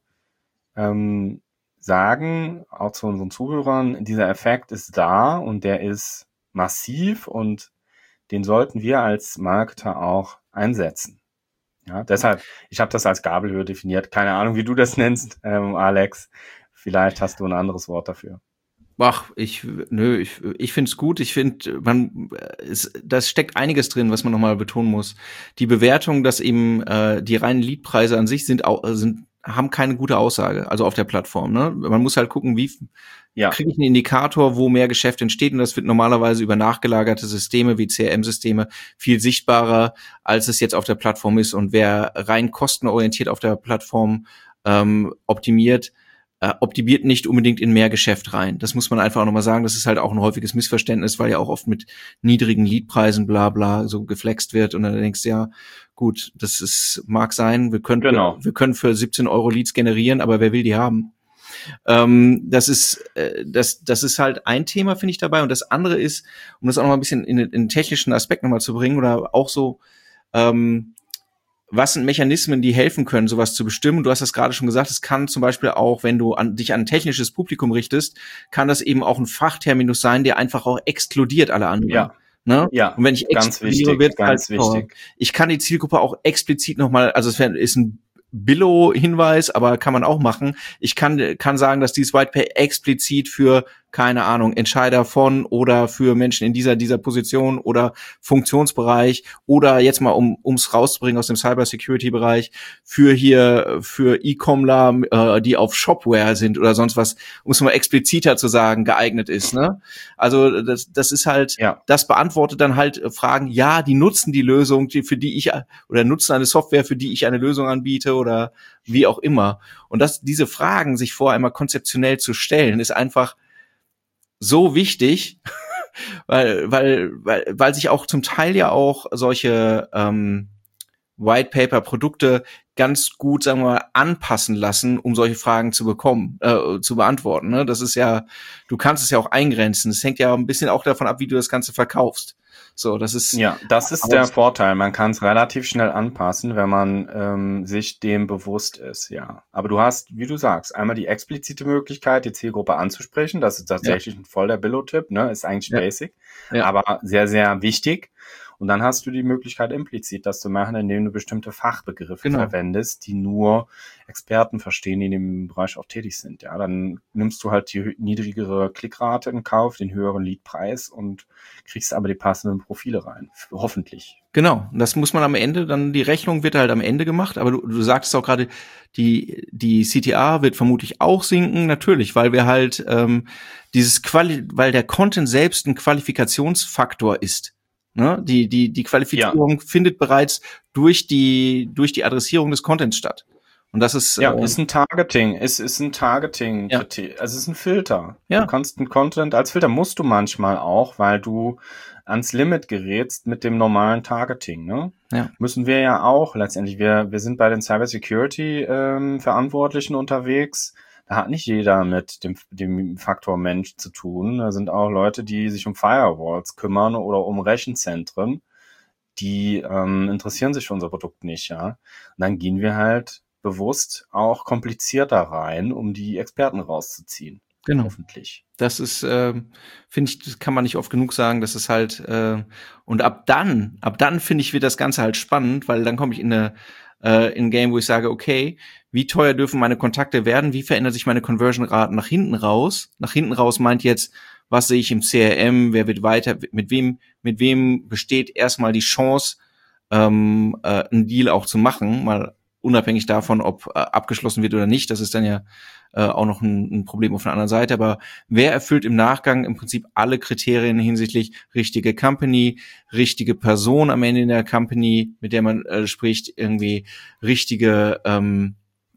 ähm, sagen, auch zu unseren Zuhörern, dieser Effekt ist da und der ist massiv und den sollten wir als Marketer auch einsetzen. Ja, deshalb, ich habe das als Gabelhöhe definiert. Keine Ahnung, wie du das nennst, ähm, Alex. Vielleicht hast du ein anderes Wort dafür. Ach, ich, nö, ich, ich finde es gut. Ich finde, man, es, das steckt einiges drin, was man nochmal betonen muss. Die Bewertung, dass eben äh, die reinen Leadpreise an sich sind, auch, sind haben keine gute Aussage, also auf der Plattform. Ne? Man muss halt gucken, wie ja. kriege ich einen Indikator, wo mehr Geschäft entsteht. Und das wird normalerweise über nachgelagerte Systeme wie C R M-Systeme viel sichtbarer, als es jetzt auf der Plattform ist. Und wer rein kostenorientiert auf der Plattform ähm, optimiert, äh, optimiert nicht unbedingt in mehr Geschäft rein. Das muss man einfach auch nochmal sagen. Das ist halt auch ein häufiges Missverständnis, weil ja auch oft mit niedrigen Leadpreisen bla bla so geflext wird. Und dann denkst du, ja, gut, das ist, mag sein, wir können, genau. wir, wir können für siebzehn Euro Leads generieren, aber wer will die haben? Ähm, das ist, äh, das, das ist halt ein Thema, finde ich, dabei. Und das andere ist, um das auch noch mal ein bisschen in, in den technischen Aspekt nochmal zu bringen oder auch so, ähm, was sind Mechanismen, die helfen können, sowas zu bestimmen? Du hast das gerade schon gesagt, es kann zum Beispiel auch, wenn du an, dich an ein technisches Publikum richtest, kann das eben auch ein Fachterminus sein, der einfach auch exkludiert alle anderen. Ja. Ne? Ja, und wenn ich ganz wichtig, wird ganz halt, wichtig. Ich kann die Zielgruppe auch explizit nochmal, also es ist ein Billo-Hinweis, aber kann man auch machen. Ich kann kann sagen, dass dieses White Paper explizit für keine Ahnung, Entscheider von oder für Menschen in dieser, dieser Position oder Funktionsbereich oder jetzt mal, um, ums rauszubringen aus dem Cybersecurity-Bereich, für hier, für E-Comler, äh, die auf Shopware sind oder sonst was, um es mal expliziter zu sagen, geeignet ist, ne? Also, das, das ist halt, ja. das beantwortet dann halt Fragen, ja, die nutzen die Lösung, die, für die ich, oder nutzen eine Software, für die ich eine Lösung anbiete oder wie auch immer. Und das, diese Fragen sich vorher einmal konzeptionell zu stellen, ist einfach so wichtig, weil, weil, weil, weil sich auch zum Teil ja auch solche ähm, White Paper Produkte ganz gut, sagen wir mal, anpassen lassen, um solche Fragen zu bekommen, äh, zu beantworten. Ne? Das ist ja, du kannst es ja auch eingrenzen. Es hängt ja ein bisschen auch davon ab, wie du das Ganze verkaufst. So, das ist ja, das ist der Vorteil. Man kann es relativ schnell anpassen, wenn man ähm, sich dem bewusst ist, ja. Aber du hast, wie du sagst, einmal die explizite Möglichkeit, die Zielgruppe anzusprechen. Das ist tatsächlich ja. ein voll der Billo-Tipp, ne? Ist eigentlich ja. basic, ja. aber sehr, sehr wichtig. Und dann hast du die Möglichkeit, implizit das zu machen, indem du bestimmte Fachbegriffe genau. verwendest, die nur Experten verstehen, die in dem Bereich auch tätig sind. Ja, dann nimmst du halt die niedrigere Klickrate in Kauf, den höheren Leadpreis und kriegst aber die passenden Profile rein. Hoffentlich. Genau. Das muss man am Ende, dann die Rechnung wird halt am Ende gemacht. Aber du, du sagtest auch gerade, die, die C T R wird vermutlich auch sinken. Natürlich, weil wir halt, ähm, dieses Quali, weil der Content selbst ein Qualifikationsfaktor ist. Ne? Die, die, die Qualifizierung ja. findet bereits durch die, durch die Adressierung des Contents statt. Und das ist, ja, äh, ist ein Targeting, ist, ist ein Targeting, ja. also es ist ein Filter. Ja. Du kannst einen Content als Filter musst du manchmal auch, weil du ans Limit gerätst mit dem normalen Targeting, ne? Ja. Müssen wir ja auch letztendlich, wir, wir sind bei den Cybersecurity, ähm, Verantwortlichen unterwegs. Da hat nicht jeder mit dem, dem Faktor Mensch zu tun. Da sind auch Leute, die sich um Firewalls kümmern oder um Rechenzentren. Die ähm, interessieren sich für unser Produkt nicht, ja. Und dann gehen wir halt bewusst auch komplizierter rein, um die Experten rauszuziehen. Genau. Hoffentlich. Das ist, äh, finde ich, das kann man nicht oft genug sagen. Das ist halt, äh, und ab dann, ab dann finde ich, wird das Ganze halt spannend, weil dann komme ich in eine äh, in ein Game, wo ich sage, okay, wie teuer dürfen meine Kontakte werden? Wie verändert sich meine Conversion-Raten nach hinten raus? Nach hinten raus meint jetzt, was sehe ich im C R M? Wer wird weiter? Mit wem, mit wem besteht erstmal die Chance, ähm, äh, einen Deal auch zu machen? Mal unabhängig davon, ob äh, abgeschlossen wird oder nicht. Das ist dann ja äh, auch noch ein, ein Problem auf der anderen Seite. Aber wer erfüllt im Nachgang im Prinzip alle Kriterien hinsichtlich richtige Company, richtige Person am Ende in der Company, mit der man äh, spricht, irgendwie richtige ähm,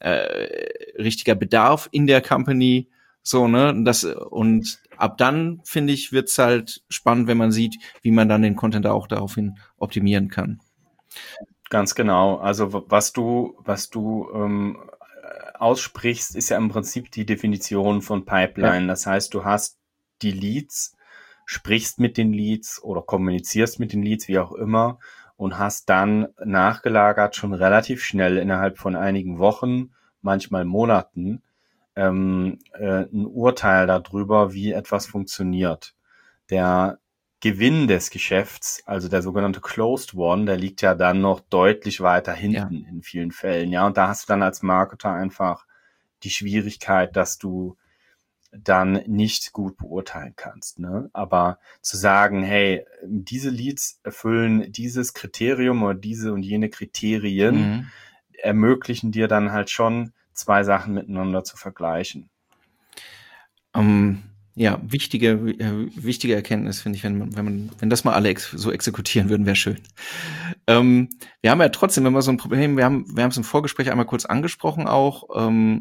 äh, richtiger Bedarf in der Company, so, ne, das, und ab dann, finde ich, wird's halt spannend, wenn man sieht, wie man dann den Content auch daraufhin optimieren kann. Ganz genau. Also was du, was du ähm, aussprichst, ist ja im Prinzip die Definition von Pipeline. Ja. Das heißt, du hast die Leads, sprichst mit den Leads oder kommunizierst mit den Leads, wie auch immer, und hast dann nachgelagert schon relativ schnell innerhalb von einigen Wochen, manchmal Monaten, ähm, äh, ein Urteil darüber, wie etwas funktioniert. Der Gewinn des Geschäfts, also der sogenannte Closed One, der liegt ja dann noch deutlich weiter hinten ja. in vielen Fällen. Ja, und da hast du dann als Marketer einfach die Schwierigkeit, dass du dann nicht gut beurteilen kannst, ne? Aber zu sagen, hey, diese Leads erfüllen dieses Kriterium oder diese und jene Kriterien, mhm. ermöglichen dir dann halt schon, zwei Sachen miteinander zu vergleichen. Um, ja, wichtige, äh, wichtige Erkenntnis, finde ich, wenn man, wenn man, wenn das mal alle ex- so exekutieren würden, wäre schön. Ähm, wir haben ja trotzdem, wenn wir so ein Problem, wir haben, wir haben es im Vorgespräch einmal kurz angesprochen auch, ähm,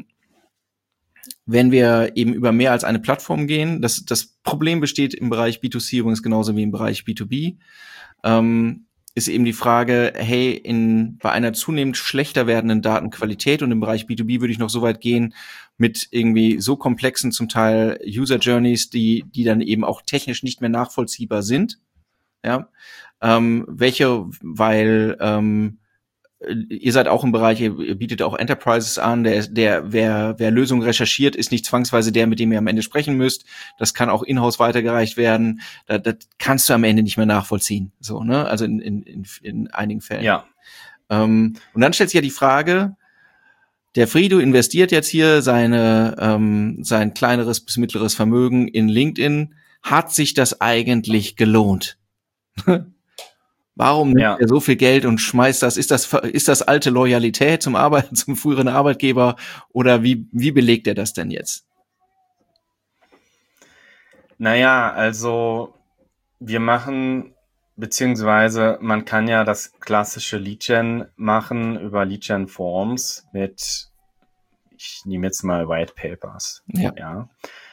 wenn wir eben über mehr als eine Plattform gehen. Das, das Problem besteht im Bereich B zwei C übrigens genauso wie im Bereich B zwei B. Ähm, ist eben die Frage, hey, in, bei einer zunehmend schlechter werdenden Datenqualität und im Bereich B zwei B würde ich noch so weit gehen mit irgendwie so komplexen zum Teil User Journeys, die, die dann eben auch technisch nicht mehr nachvollziehbar sind. Ja, ähm, welche, weil, ähm, ihr seid auch im Bereich, ihr bietet auch Enterprises an, der, der, wer, wer Lösungen recherchiert, ist nicht zwangsweise der, mit dem ihr am Ende sprechen müsst. Das kann auch in-house weitergereicht werden. Das, das kannst du am Ende nicht mehr nachvollziehen. So, ne? Also in, in, in, in einigen Fällen. Ja. Ähm, und dann stellt sich ja die Frage, der Frido investiert jetzt hier seine ähm, sein kleineres bis mittleres Vermögen in LinkedIn. Hat sich das eigentlich gelohnt? Warum nimmt Ja. er so viel Geld und schmeißt das? Ist das ist das alte Loyalität zum Arbeit zum früheren Arbeitgeber oder wie wie belegt er das denn jetzt? Naja, also wir machen, beziehungsweise man kann ja das klassische Lead-Gen machen über Lead-Gen-Forms mit, ich nehme jetzt mal White Papers. Ja. Ja.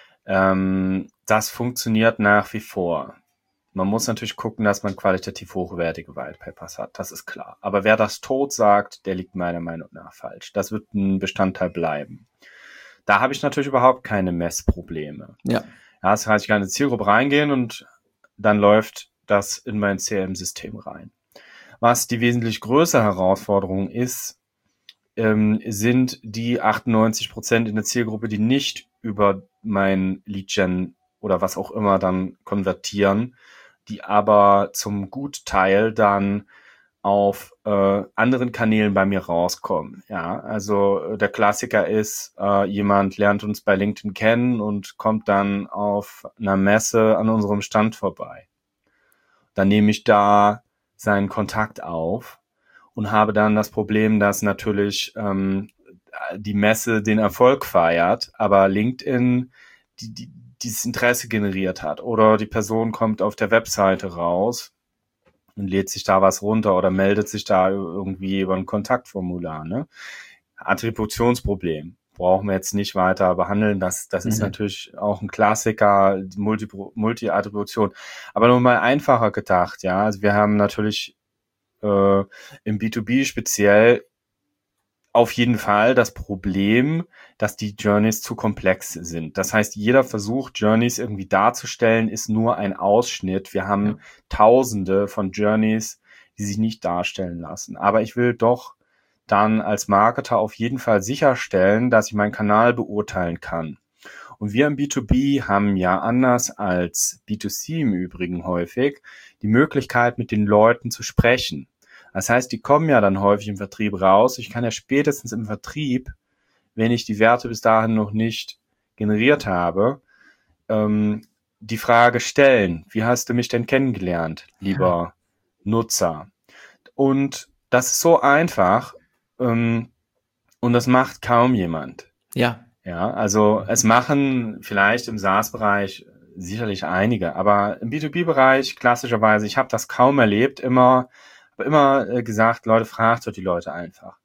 Ähm, das funktioniert nach wie vor. Man muss natürlich gucken, dass man qualitativ hochwertige White Papers hat, das ist klar. Aber wer das tot sagt, der liegt meiner Meinung nach falsch. Das wird ein Bestandteil bleiben. Da habe ich natürlich überhaupt keine Messprobleme. Ja. Ja, das heißt, ich kann in die Zielgruppe reingehen und dann läuft das in mein C R M-System rein. Was die wesentlich größere Herausforderung ist, ähm, sind die achtundneunzig Prozent in der Zielgruppe, die nicht über mein Lead-Gen oder was auch immer dann konvertieren, die aber zum Gutteil dann auf äh, anderen Kanälen bei mir rauskommen. Ja, also der Klassiker ist, äh, jemand lernt uns bei LinkedIn kennen und kommt dann auf einer Messe an unserem Stand vorbei. Dann nehme ich da seinen Kontakt auf und habe dann das Problem, dass natürlich ähm, die Messe den Erfolg feiert, aber LinkedIn die, die, dieses Interesse generiert hat. Oder die Person kommt auf der Webseite raus und lädt sich da was runter oder meldet sich da irgendwie über ein Kontaktformular. Ne? Attributionsproblem. Brauchen wir jetzt nicht weiter behandeln. Das, das mhm. ist natürlich auch ein Klassiker, die Multi, Multi-Attribution. Aber nur mal einfacher gedacht, ja. Also wir haben natürlich äh, im B zwei B speziell auf jeden Fall das Problem, dass die Journeys zu komplex sind. Das heißt, jeder Versuch, Journeys irgendwie darzustellen, ist nur ein Ausschnitt. Wir haben ja. Tausende von Journeys, die sich nicht darstellen lassen. Aber ich will doch dann als Marketer auf jeden Fall sicherstellen, dass ich meinen Kanal beurteilen kann. Und wir im B zwei B haben ja anders als B zwei C im Übrigen häufig die Möglichkeit, mit den Leuten zu sprechen. Das heißt, die kommen ja dann häufig im Vertrieb raus. Ich kann ja spätestens im Vertrieb, wenn ich die Werte bis dahin noch nicht generiert habe, ähm, die Frage stellen, wie hast du mich denn kennengelernt, lieber ja. Nutzer? Und das ist so einfach ähm, und das macht kaum jemand. Ja. Ja, also es machen vielleicht im SaaS-Bereich sicherlich einige, aber im B zwei B-Bereich klassischerweise, ich habe das kaum erlebt, immer habe immer äh, gesagt, Leute, fragt doch die Leute einfach.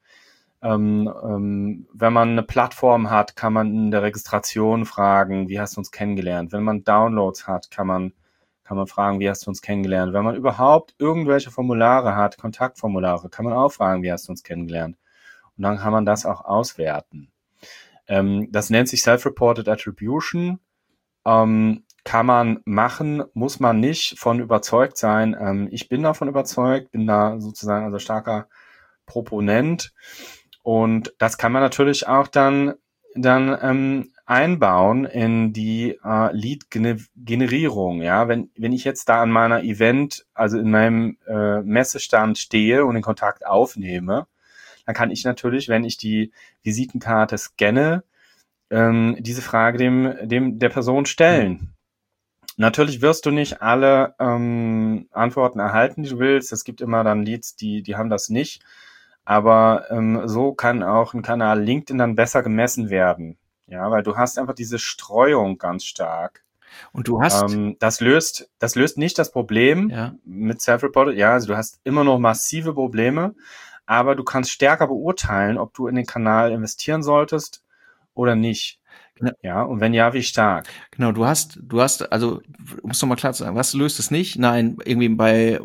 Ähm, ähm, wenn man eine Plattform hat, kann man in der Registration fragen, wie hast du uns kennengelernt? Wenn man Downloads hat, kann man kann man fragen, wie hast du uns kennengelernt? Wenn man überhaupt irgendwelche Formulare hat, Kontaktformulare, kann man auch fragen, wie hast du uns kennengelernt? Und dann kann man das auch auswerten. Ähm, das nennt sich Self-Reported Attribution. Ähm, kann man machen, muss man nicht von überzeugt sein. Ähm, ich bin davon überzeugt, bin da sozusagen also starker Proponent. Und das kann man natürlich auch dann, dann ähm, einbauen in die äh, Lead-Generierung. Ja, wenn, wenn ich jetzt da an meiner Event, also in meinem äh, Messestand stehe und den Kontakt aufnehme, dann kann ich natürlich, wenn ich die Visitenkarte scanne, ähm, diese Frage dem, dem der Person stellen. Natürlich wirst du nicht alle ähm, Antworten erhalten, die du willst. Es gibt immer dann Leads, die die haben das nicht. Aber ähm, so kann auch ein Kanal LinkedIn dann besser gemessen werden. Ja, weil du hast einfach diese Streuung ganz stark. Und du hast... Ähm, das löst das löst nicht das Problem ja. mit Self-Reported. Ja, also du hast immer noch massive Probleme, aber du kannst stärker beurteilen, ob du in den Kanal investieren solltest oder nicht. Genau. Ja, und wenn ja, wie stark? Genau, du hast, du hast, also, um es nochmal klar zu sagen, was löst es nicht? Nein, irgendwie bei,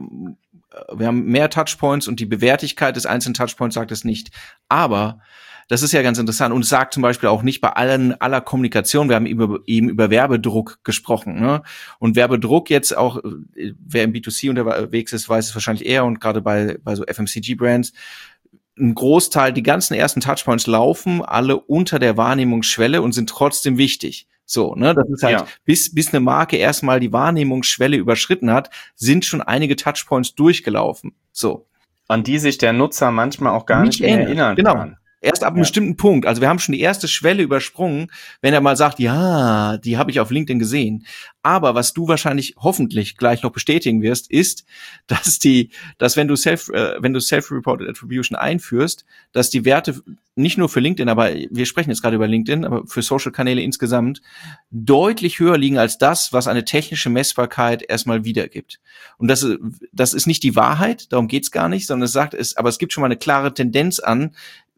wir haben mehr Touchpoints und die Bewertigkeit des einzelnen Touchpoints sagt es nicht. Aber das ist ja ganz interessant und es sagt zum Beispiel auch nicht bei allen, aller Kommunikation, wir haben eben über, eben über Werbedruck gesprochen, ne? Und Werbedruck jetzt auch, wer im B zwei C unterwegs ist, weiß es wahrscheinlich eher und gerade bei, bei so F M C G-Brands, ein Großteil, die ganzen ersten Touchpoints laufen alle unter der Wahrnehmungsschwelle und sind trotzdem wichtig. So, ne, das ist halt, ja. bis, bis eine Marke erstmal die Wahrnehmungsschwelle überschritten hat, sind schon einige Touchpoints durchgelaufen. So. An die sich der Nutzer manchmal auch gar nicht, nicht mehr erinnern genau. kann. Erst ab einem Ja. bestimmten Punkt. Also wir haben schon die erste Schwelle übersprungen, wenn er mal sagt, ja, die habe ich auf LinkedIn gesehen. Aber was du wahrscheinlich hoffentlich gleich noch bestätigen wirst, ist, dass die, dass wenn du Self, äh, wenn du Self-Reported Attribution einführst, dass die Werte nicht nur für LinkedIn, aber wir sprechen jetzt gerade über LinkedIn, aber für Social-Kanäle insgesamt deutlich höher liegen als das, was eine technische Messbarkeit erstmal wiedergibt. Und das, das ist nicht die Wahrheit, darum geht's gar nicht, sondern es sagt es, aber es gibt schon mal eine klare Tendenz an,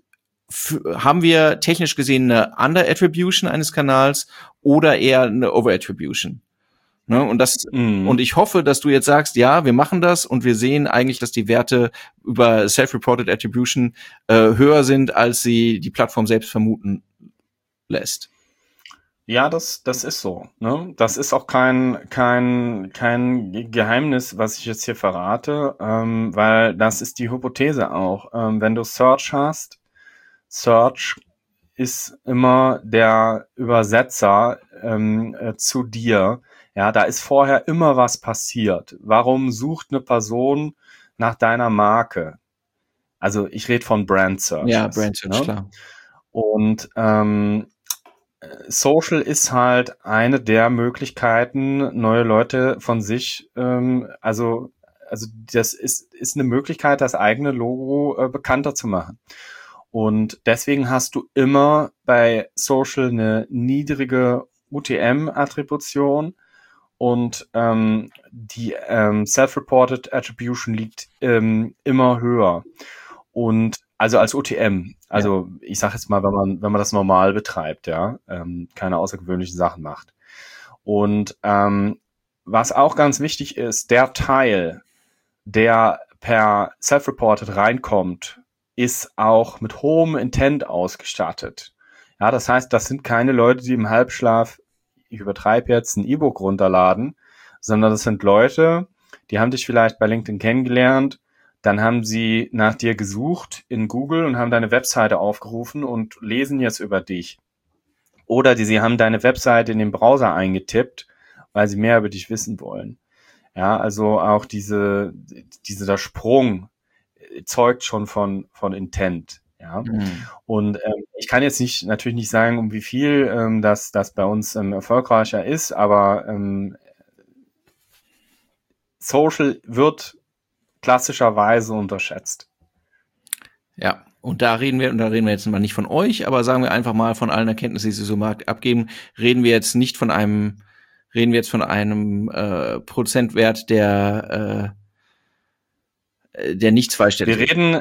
Für, haben wir technisch gesehen eine Under-Attribution eines Kanals oder eher eine Over-Attribution? Ne? Und das, Mhm. und ich hoffe, dass du jetzt sagst, ja, wir machen das und wir sehen eigentlich, dass die Werte über Self-Reported Attribution äh, höher sind, als sie die Plattform selbst vermuten lässt. Ja, das, das ist so. Ne? Das ist auch kein, kein, kein Geheimnis, was ich jetzt hier verrate, ähm, weil das ist die Hypothese auch. Ähm, wenn du Search hast, Search ist immer der Übersetzer ähm, äh, zu dir. Ja, da ist vorher immer was passiert. Warum sucht eine Person nach deiner Marke? Also ich rede von Brand Searches. Ja, Brand Search, ne? klar. Und ähm, Social ist halt eine der Möglichkeiten, neue Leute von sich, ähm, also also das ist ist eine Möglichkeit, das eigene Logo äh, bekannter zu machen. Und deswegen hast du immer bei Social eine niedrige U T M-Attribution und ähm, die ähm, Self-Reported Attribution liegt ähm, immer höher. Und also als U T M, also ja. Ich sage jetzt mal, wenn man wenn man das normal betreibt, ja, ähm, keine außergewöhnlichen Sachen macht. Und ähm, was auch ganz wichtig ist, der Teil, der per Self-Reported reinkommt, ist auch mit hohem Intent ausgestattet. Ja, das heißt, das sind keine Leute, die im Halbschlaf, ich übertreibe jetzt, ein E-Book runterladen, sondern das sind Leute, die haben dich vielleicht bei LinkedIn kennengelernt, dann haben sie nach dir gesucht in Google und haben deine Webseite aufgerufen und lesen jetzt über dich. Oder die, sie haben deine Webseite in den Browser eingetippt, weil sie mehr über dich wissen wollen. Ja, also auch diese, dieser Sprung zeugt schon von, von Intent. Ja, mhm. Und ähm, ich kann jetzt nicht, natürlich nicht sagen, um wie viel ähm, das, das bei uns ähm, erfolgreicher ist, aber ähm, Social wird klassischerweise unterschätzt. Ja, und da reden wir, und da reden wir jetzt mal nicht von euch, aber sagen wir einfach mal von allen Erkenntnissen, die sie so Markt abgeben, reden wir jetzt nicht von einem, reden wir jetzt von einem äh, Prozentwert, der äh, der nicht zweistellig ist. Wir reden,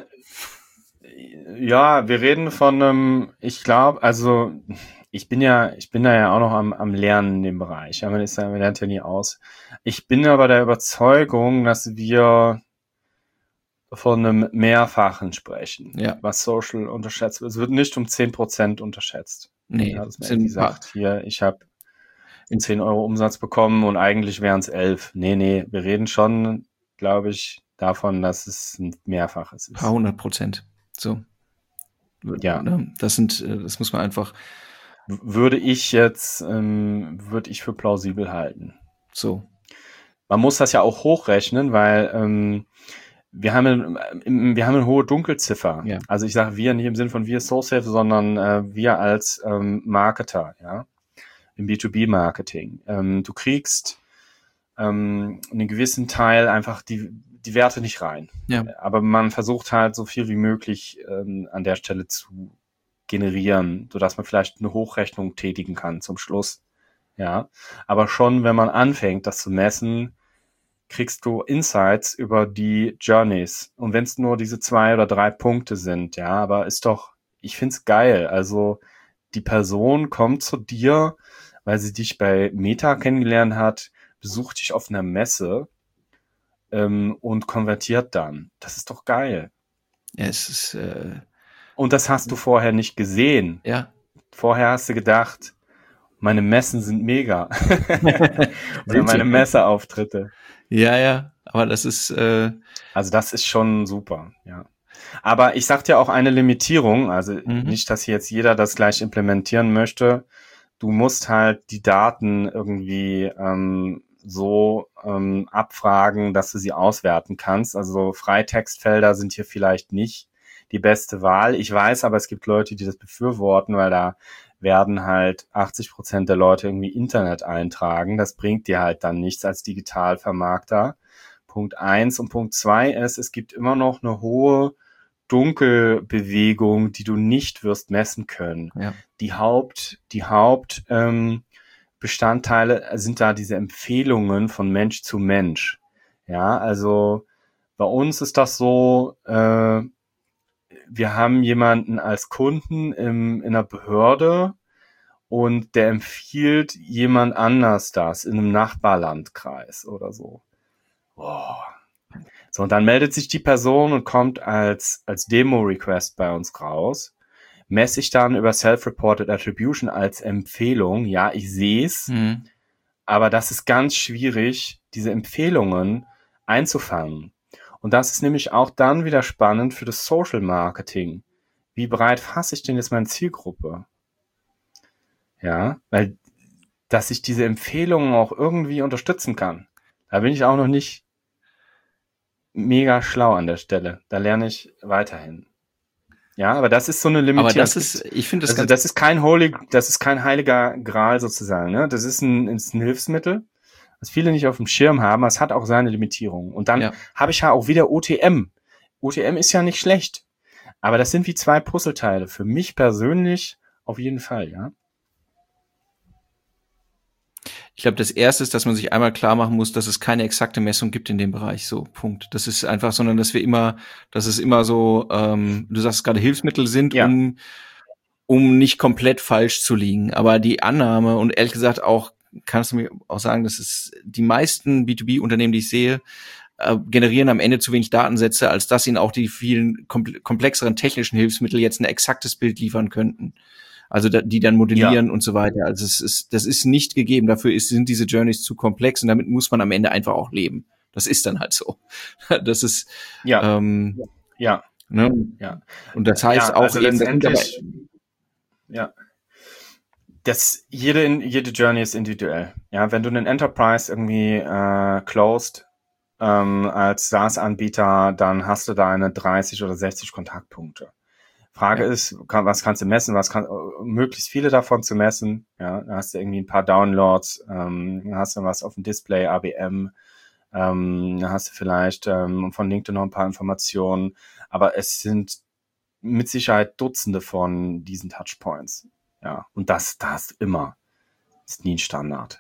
ja, wir reden von einem, ich glaube, also ich bin ja, ich bin da ja auch noch am, am Lernen in dem Bereich. Ja, man ist ja, man lernt ja nie aus. Ich bin aber der Überzeugung, dass wir von einem Mehrfachen sprechen, ja. was Social unterschätzt wird. Es wird nicht um zehn Prozent unterschätzt. Nee, ja, das sind sagt, hier, ich habe in zehn Euro Umsatz bekommen und eigentlich wären es elf. Nee, nee, wir reden schon, glaube ich, davon, dass es ein Mehrfaches ist. Ein paar hundert Prozent. So. Ja. Das sind, das muss man einfach. Würde ich jetzt, ähm, würde ich für plausibel halten. So. Man muss das ja auch hochrechnen, weil ähm, wir haben, wir haben eine hohe Dunkelziffer. Ja. Also ich sage wir nicht im Sinne von wir SoulSafe, sondern äh, wir als ähm, Marketer, ja, im B zwei B-Marketing. Ähm, du kriegst ähm, einen gewissen Teil einfach die, die Werte nicht rein. Ja. Aber man versucht halt so viel wie möglich ähm, an der Stelle zu generieren, sodass man vielleicht eine Hochrechnung tätigen kann zum Schluss. Ja, aber schon, wenn man anfängt, das zu messen, kriegst du Insights über die Journeys. Und wenn es nur diese zwei oder drei Punkte sind, ja, aber ist doch, ich find's geil. Also die Person kommt zu dir, weil sie dich bei Meta kennengelernt hat, besucht dich auf einer Messe ähm, und konvertiert dann. Das ist doch geil. Ja, es ist äh und das hast du vorher nicht gesehen. Ja. Vorher hast du gedacht, meine Messen sind mega. Oder meine Messeauftritte. Ja, ja, aber das ist äh also das ist schon super, ja. Aber ich sag dir auch eine Limitierung, also mhm. nicht, dass jetzt jeder das gleich implementieren möchte. Du musst halt die Daten irgendwie ähm, so ähm, abfragen, dass du sie auswerten kannst. Also Freitextfelder sind hier vielleicht nicht die beste Wahl. Ich weiß aber, es gibt Leute, die das befürworten, weil da werden halt achtzig Prozent der Leute irgendwie Internet eintragen. Das bringt dir halt dann nichts als Digitalvermarkter. Punkt eins. Und Punkt zwei ist, es gibt immer noch eine hohe Dunkelbewegung, die du nicht wirst messen können. Ja. Die Haupt, die Haupt, ähm, Bestandteile sind da diese Empfehlungen von Mensch zu Mensch. Ja, also bei uns ist das so, äh, wir haben jemanden als Kunden im, in einer Behörde und der empfiehlt jemand anders das in einem Nachbarlandkreis oder so. Oh. So, und dann meldet sich die Person und kommt als, als Demo-Request bei uns raus. Messe ich dann über Self-Reported Attribution als Empfehlung. Ja, ich sehe es, Mhm. aber das ist ganz schwierig, diese Empfehlungen einzufangen. Und das ist nämlich auch dann wieder spannend für das Social Marketing. Wie breit fasse ich denn jetzt meine Zielgruppe? Ja, weil, dass ich diese Empfehlungen auch irgendwie unterstützen kann. Da bin ich auch noch nicht mega schlau an der Stelle. Da lerne ich weiterhin. Ja, aber das ist so eine Limitierung. Aber das ist, ich finde das Also ganz, das ist kein holy, das ist kein heiliger Gral sozusagen. Ne? Das ist ein, ist ein Hilfsmittel, was viele nicht auf dem Schirm haben. Es hat auch seine Limitierung. Und dann Ja. habe ich ja auch wieder O T M. O T M ist ja nicht schlecht, aber das sind wie zwei Puzzleteile. Für mich persönlich auf jeden Fall, ja. Ich glaube, das Erste ist, dass man sich einmal klar machen muss, dass es keine exakte Messung gibt in dem Bereich. So, Punkt. Das ist einfach, sondern dass wir immer, dass es immer so, ähm, du sagst gerade Hilfsmittel sind, Ja. um um nicht komplett falsch zu liegen. Aber die Annahme und ehrlich gesagt auch, kannst du mir auch sagen, dass es die meisten B zwei B-Unternehmen, die ich sehe, äh, generieren am Ende zu wenig Datensätze, als dass ihnen auch die vielen komple- komplexeren technischen Hilfsmittel jetzt ein exaktes Bild liefern könnten. Also da, die dann modellieren Ja. und so weiter. Also es ist, das ist nicht gegeben. Dafür ist, sind diese Journeys zu komplex und damit muss man am Ende einfach auch leben. Das ist dann halt so. Das ist Ja. ähm, Ja. ne? Ja. Und das heißt Ja, auch also eben, das sind aber, letztendlich, ja, das, jede, jede Journey ist individuell. Ja, wenn du einen Enterprise irgendwie äh, closed ähm, als SaaS-Anbieter, dann hast du deine dreißig oder sechzig Kontaktpunkte. Frage Ja. ist, kann, was kannst du messen? Was kann, möglichst viele davon zu messen? Ja, da hast du irgendwie ein paar Downloads, ähm, dann hast du was auf dem Display, A B M, ähm, dann hast du vielleicht ähm, von LinkedIn noch ein paar Informationen, aber es sind mit Sicherheit Dutzende von diesen Touchpoints. Ja, und das, das immer. Ist nie ein Standard.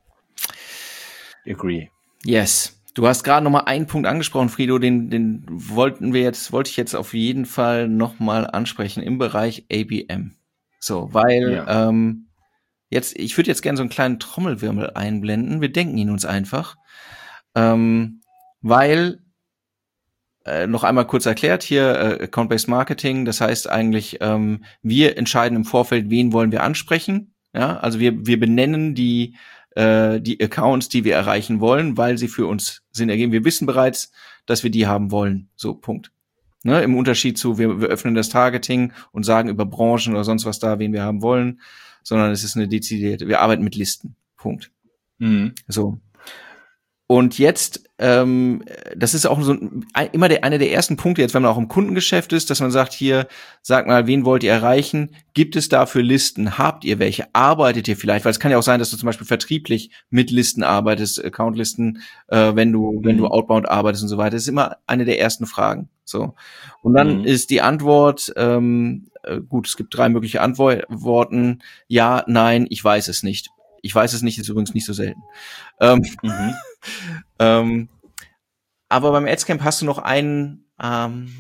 Agree. yes. Du hast gerade noch mal einen Punkt angesprochen, Frido, den, den wollten wir jetzt, wollte ich jetzt auf jeden Fall noch mal ansprechen im Bereich A B M. So, weil Ja. ähm, jetzt, ich würde jetzt gerne so einen kleinen Trommelwirbel einblenden. Wir denken ihn uns einfach, ähm, weil äh, noch einmal kurz erklärt hier äh, Account-Based Marketing. Das heißt eigentlich, ähm, wir entscheiden im Vorfeld, wen wollen wir ansprechen. Ja, also wir wir benennen die äh, die Accounts, die wir erreichen wollen, weil sie für uns Sinn ergeben. Wir wissen bereits, dass wir die haben wollen. So, Punkt. Ne, im Unterschied zu, wir, wir öffnen das Targeting und sagen über Branchen oder sonst was da, wen wir haben wollen, sondern es ist eine dezidierte, wir arbeiten mit Listen. Punkt. Mhm. So. Und jetzt, ähm, das ist auch so ein, immer der, einer der ersten Punkte jetzt, wenn man auch im Kundengeschäft ist, dass man sagt, hier, sag mal, wen wollt ihr erreichen? Gibt es dafür Listen? Habt ihr welche? Arbeitet ihr vielleicht? Weil es kann ja auch sein, dass du zum Beispiel vertrieblich mit Listen arbeitest, Accountlisten, äh, wenn du, wenn du Mhm. outbound arbeitest und so weiter. Das ist immer eine der ersten Fragen. So. Und dann Mhm. ist die Antwort, ähm, äh, gut, es gibt drei mögliche Antworten. Ja, nein, ich weiß es nicht. Ich weiß es nicht, ist übrigens nicht so selten. Ähm, Mhm. ähm, aber beim Adscamp hast du noch einen, ähm,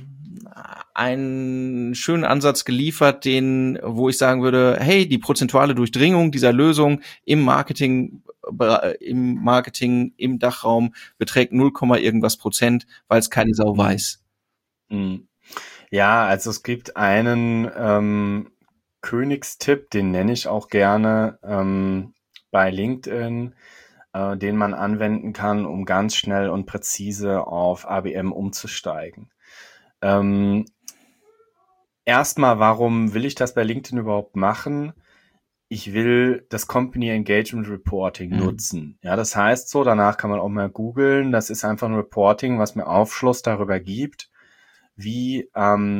einen schönen Ansatz geliefert, den, wo ich sagen würde, hey, die prozentuale Durchdringung dieser Lösung im Marketing, äh, im Marketing, im Dachraum beträgt null, irgendwas Prozent, weil es keine Sau weiß. Mhm. Ja, also es gibt einen ähm, Königstipp, den nenne ich auch gerne ähm, bei LinkedIn, äh, den man anwenden kann, um ganz schnell und präzise auf A B M umzusteigen. Ähm, erstmal, warum will ich das bei LinkedIn überhaupt machen? Ich will das Company Engagement Reporting Mhm. nutzen. Ja, das heißt so, danach kann man auch mal googeln. Das ist einfach ein Reporting, was mir Aufschluss darüber gibt, wie ähm,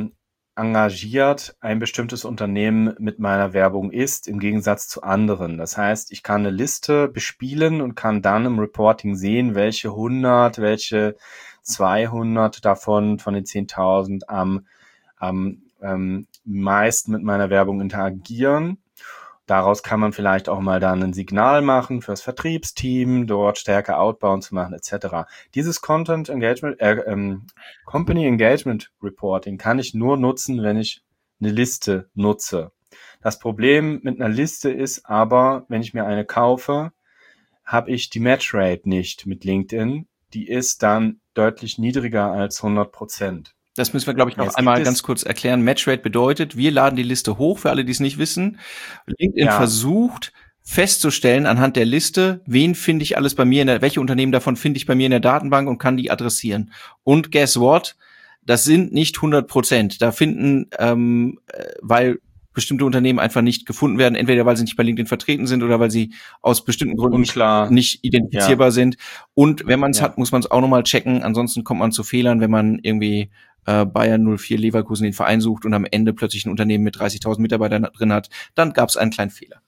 engagiert ein bestimmtes Unternehmen mit meiner Werbung ist, im Gegensatz zu anderen. Das heißt, ich kann eine Liste bespielen und kann dann im Reporting sehen, welche hundert, welche zweihundert davon von den zehntausend am, am ähm, meisten mit meiner Werbung interagieren. Daraus kann man vielleicht auch mal dann ein Signal machen fürs Vertriebsteam, dort stärker outbound zu machen, et cetera. Dieses Content Engagement, äh, ähm, Company Engagement Reporting kann ich nur nutzen, wenn ich eine Liste nutze. Das Problem mit einer Liste ist aber, wenn ich mir eine kaufe, habe ich die Matchrate nicht mit LinkedIn. Die ist dann deutlich niedriger als hundert Prozent. Das müssen wir, glaube ich, noch Jetzt einmal gibt es- ganz kurz erklären. Matchrate bedeutet, wir laden die Liste hoch, für alle, die es nicht wissen. LinkedIn Ja. versucht festzustellen anhand der Liste, wen finde ich alles bei mir in der, welche Unternehmen davon finde ich bei mir in der Datenbank und kann die adressieren. Und guess what? Das sind nicht hundert Prozent. Da finden, ähm, äh, weil bestimmte Unternehmen einfach nicht gefunden werden, entweder weil sie nicht bei LinkedIn vertreten sind oder weil sie aus bestimmten Gründen Unklar. nicht identifizierbar Ja. sind. Und wenn man es Ja. hat, muss man es auch nochmal checken. Ansonsten kommt man zu Fehlern, wenn man irgendwie äh, Bayern null vier Leverkusen den Verein sucht und am Ende plötzlich ein Unternehmen mit dreißigtausend Mitarbeitern drin hat. Dann gab es einen kleinen Fehler.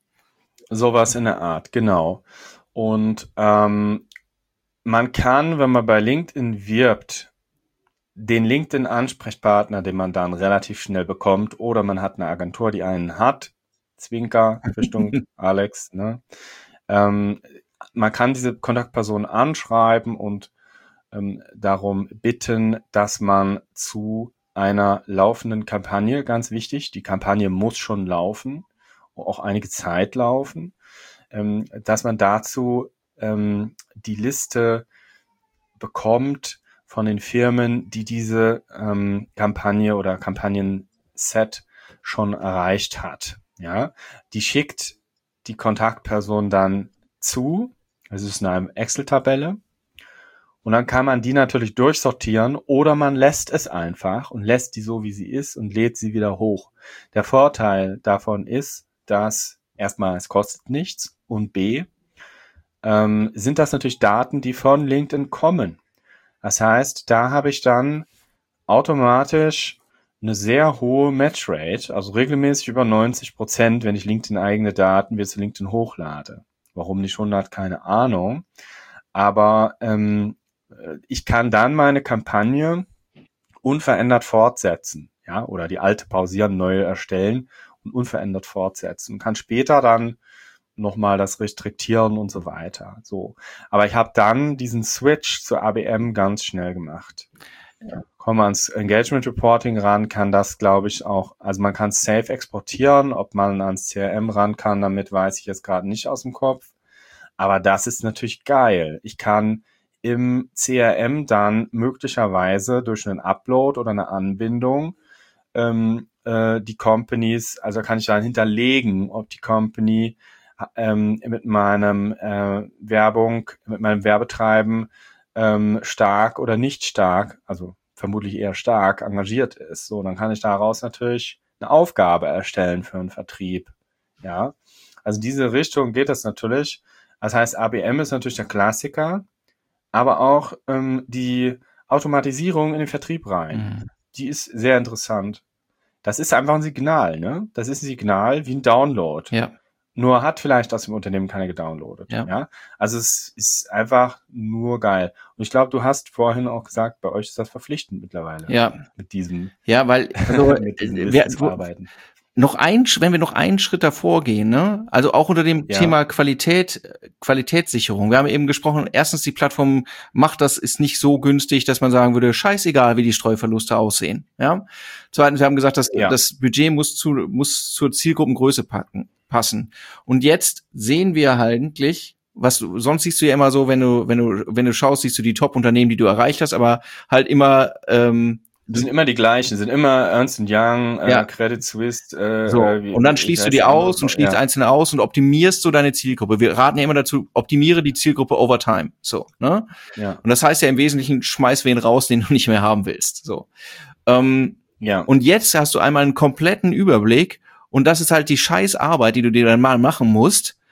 Sowas in der Art, genau. Und ähm, man kann, wenn man bei LinkedIn wirbt, den LinkedIn-Ansprechpartner, den man dann relativ schnell bekommt, oder man hat eine Agentur, die einen hat, Zwinker, Richtung Alex, ne? Ähm, man kann diese Kontaktperson anschreiben und ähm, darum bitten, dass man zu einer laufenden Kampagne, ganz wichtig, die Kampagne muss schon laufen, auch einige Zeit laufen, ähm, dass man dazu ähm, die Liste bekommt von den Firmen, die diese ähm, Kampagne oder Kampagnen-Set schon erreicht hat. Ja, die schickt die Kontaktperson dann zu, das ist in einer Excel-Tabelle, und dann kann man die natürlich durchsortieren oder man lässt es einfach und lässt die so, wie sie ist und lädt sie wieder hoch. Der Vorteil davon ist, dass erstmal es kostet nichts und b, ähm, sind das natürlich Daten, die von LinkedIn kommen. Das heißt, da habe ich dann automatisch eine sehr hohe Matchrate, also regelmäßig über neunzig Prozent, wenn ich LinkedIn eigene Daten wieder zu LinkedIn hochlade. Warum nicht hundert, keine Ahnung. Aber ähm, ich kann dann meine Kampagne unverändert fortsetzen, ja, oder die alte pausieren, neue erstellen und unverändert fortsetzen. Und kann später dann nochmal das restriktieren und so weiter. So, aber ich habe dann diesen Switch zu A B M ganz schnell gemacht. Ja. Kommen wir ans Engagement Reporting ran, kann das, glaube ich, auch, also man kann es safe exportieren, ob man ans C R M ran kann, damit weiß ich jetzt gerade nicht aus dem Kopf. Aber das ist natürlich geil. Ich kann im C R M dann möglicherweise durch einen Upload oder eine Anbindung ähm, äh, die Companies, also kann ich dann hinterlegen, ob die Company ähm, mit meinem äh, Werbung, mit meinem Werbetreiben ähm, stark oder nicht stark, also vermutlich eher stark engagiert ist. So, dann kann ich daraus natürlich eine Aufgabe erstellen für einen Vertrieb. Ja, also diese Richtung geht das natürlich. Das heißt, A B M ist natürlich der Klassiker, aber auch ähm, die Automatisierung in den Vertrieb rein. Mhm. Die ist sehr interessant. Das ist einfach ein Signal, ne? Das ist ein Signal wie ein Download. Ja. Nur hat vielleicht aus dem Unternehmen keiner gedownloadet. Ja. Ja? Also es ist einfach nur geil. Und ich glaube, du hast vorhin auch gesagt, bei euch ist das verpflichtend mittlerweile. Ja. Mit diesem, Ja, weil also, mit diesem wer, Listen zu wo, arbeiten. noch ein, wenn wir noch einen Schritt davor gehen, ne? Also auch unter dem Ja. Thema Qualität, Qualitätssicherung. Wir haben eben gesprochen, erstens, die Plattform macht das, ist nicht so günstig, dass man sagen würde, scheißegal, wie die Streuverluste aussehen, ja? Zweitens, wir haben gesagt, dass Ja. das Budget muss zu, muss zur Zielgruppengröße packen, passen. Und jetzt sehen wir halt eigentlich, was du, sonst siehst du ja immer so, wenn du, wenn du, wenn du schaust, siehst du die Top-Unternehmen, die du erreicht hast, aber halt immer, ähm, Die sind immer die gleichen, sind immer Ernst and Young, äh, Ja. Credit Suisse. Äh, So, äh, wie, und dann ich schließt du weiß die nicht, aus und schließt ja. einzelne aus und optimierst so deine Zielgruppe. Wir raten ja immer dazu, optimiere die Zielgruppe over time. So, ne? Ja. Und das heißt ja im Wesentlichen, schmeiß wen raus, den du nicht mehr haben willst. So. Ähm, Ja. und jetzt hast du einmal einen kompletten Überblick und das ist halt die scheiß Arbeit, die du dir dann mal machen musst.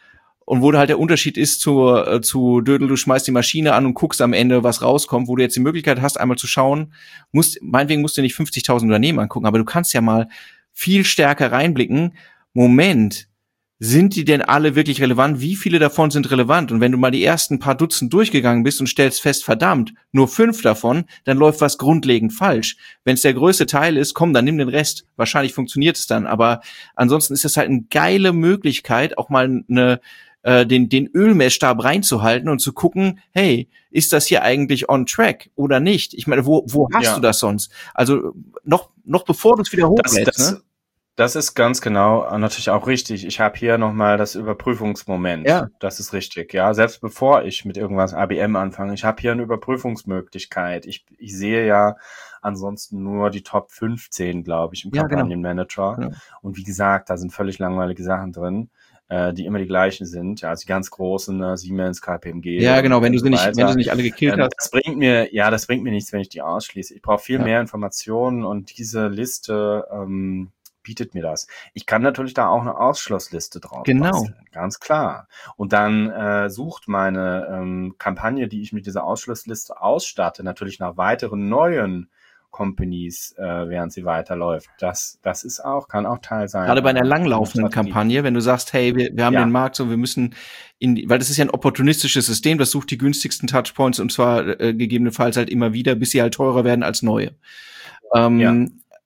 Und wo halt der Unterschied ist zu, äh, zu Dödel, du schmeißt die Maschine an und guckst am Ende, was rauskommt, wo du jetzt die Möglichkeit hast, einmal zu schauen, musst, meinetwegen musst du nicht fünfzigtausend Unternehmen angucken, aber du kannst ja mal viel stärker reinblicken. Moment, sind die denn alle wirklich relevant? Wie viele davon sind relevant? Und wenn du mal die ersten paar Dutzend durchgegangen bist und stellst fest, verdammt, nur fünf davon, dann läuft was grundlegend falsch. Wenn es der größte Teil ist, komm, dann nimm den Rest. Wahrscheinlich funktioniert es dann. Aber ansonsten ist das halt eine geile Möglichkeit, auch mal eine, äh, den, den Ölmessstab reinzuhalten und zu gucken, hey, ist das hier eigentlich on track oder nicht? Ich meine, wo, wo hast ja. du das sonst? Also noch, noch bevor du es wieder hochlädst, das, das ne? Das ist ganz genau natürlich auch richtig. Ich habe hier nochmal das Überprüfungsmoment. Ja. Das ist richtig, ja. Selbst bevor ich mit irgendwas A B M anfange, ich habe hier eine Überprüfungsmöglichkeit. Ich, ich sehe ja ansonsten nur die Top fünfzehn, glaube ich, im Ja, Kampagnenmanager. genau. Und wie gesagt, da sind völlig langweilige Sachen drin, äh, die immer die gleichen sind. Ja, also die ganz großen, äh, Siemens, K P M G. Ja, genau, wenn du so sie nicht, weiter. wenn du sie nicht alle gekillt Ähm, hast. Das bringt mir, ja, das bringt mir nichts, wenn ich die ausschließe. Ich brauche viel Ja. mehr Informationen und diese Liste, ähm, bietet mir das. Ich kann natürlich da auch eine Ausschlussliste drauf Genau. basteln, ganz klar. Und dann äh, sucht meine ähm, Kampagne, die ich mit dieser Ausschlussliste ausstatte, natürlich nach weiteren neuen Companies, äh, während sie weiterläuft. Das, das ist auch, kann auch Teil sein. Gerade bei einer einer langlaufenden Strategie. Kampagne, wenn du sagst, hey, wir, wir haben Ja. den Markt so, wir müssen in die, weil das ist ja ein opportunistisches System, das sucht die günstigsten Touchpoints und zwar äh, gegebenenfalls halt immer wieder, bis sie halt teurer werden als neue. Ähm, Ja.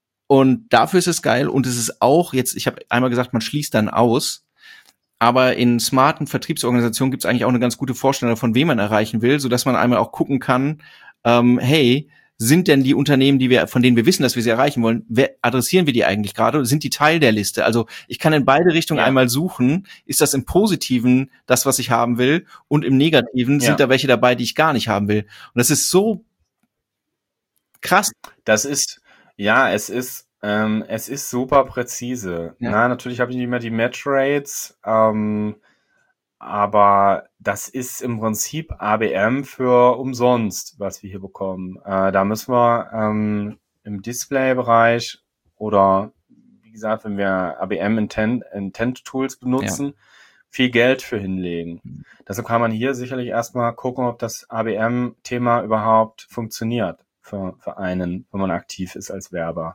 Und dafür ist es geil und es ist auch jetzt, ich habe einmal gesagt, man schließt dann aus, aber in smarten Vertriebsorganisationen gibt es eigentlich auch eine ganz gute Vorstellung davon, wen man erreichen will, sodass man einmal auch gucken kann, ähm, hey, sind denn die Unternehmen, die wir, von denen wir wissen, dass wir sie erreichen wollen, wer, adressieren wir die eigentlich gerade? Sind die Teil der Liste? Also ich kann in beide Richtungen Ja. einmal suchen, ist das im Positiven das, was ich haben will, und im Negativen Ja. sind da welche dabei, die ich gar nicht haben will. Und das ist so krass. Das ist, ja, es ist, ähm, es ist super präzise. Ja. Na, natürlich habe ich nicht mehr die Match-Rates, ähm, aber das ist im Prinzip A B M für umsonst, was wir hier bekommen. Äh, da müssen wir ähm, im Display-Bereich oder, wie gesagt, wenn wir A B M Intent, Intent Tools benutzen, ja. viel Geld für hinlegen. Mhm. Deshalb kann man hier sicherlich erstmal gucken, ob das A B M-Thema überhaupt funktioniert für, für einen, wenn man aktiv ist als Werber.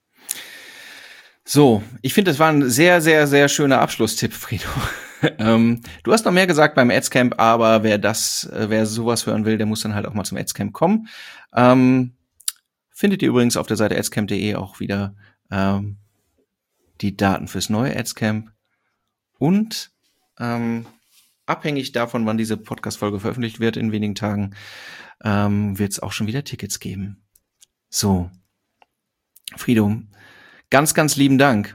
So, ich finde, das war ein sehr, sehr, sehr schöner Abschlusstipp, Frido. ähm, du hast noch mehr gesagt beim Adscamp, aber wer das, äh, wer sowas hören will, der muss dann halt auch mal zum Adscamp kommen. Ähm, findet ihr übrigens auf der Seite adscamp punkt de auch wieder ähm, die Daten fürs neue Adscamp. Und ähm, abhängig davon, wann diese Podcast-Folge veröffentlicht wird, in wenigen Tagen, ähm, wird es auch schon wieder Tickets geben. So, Frido, ganz, ganz lieben Dank.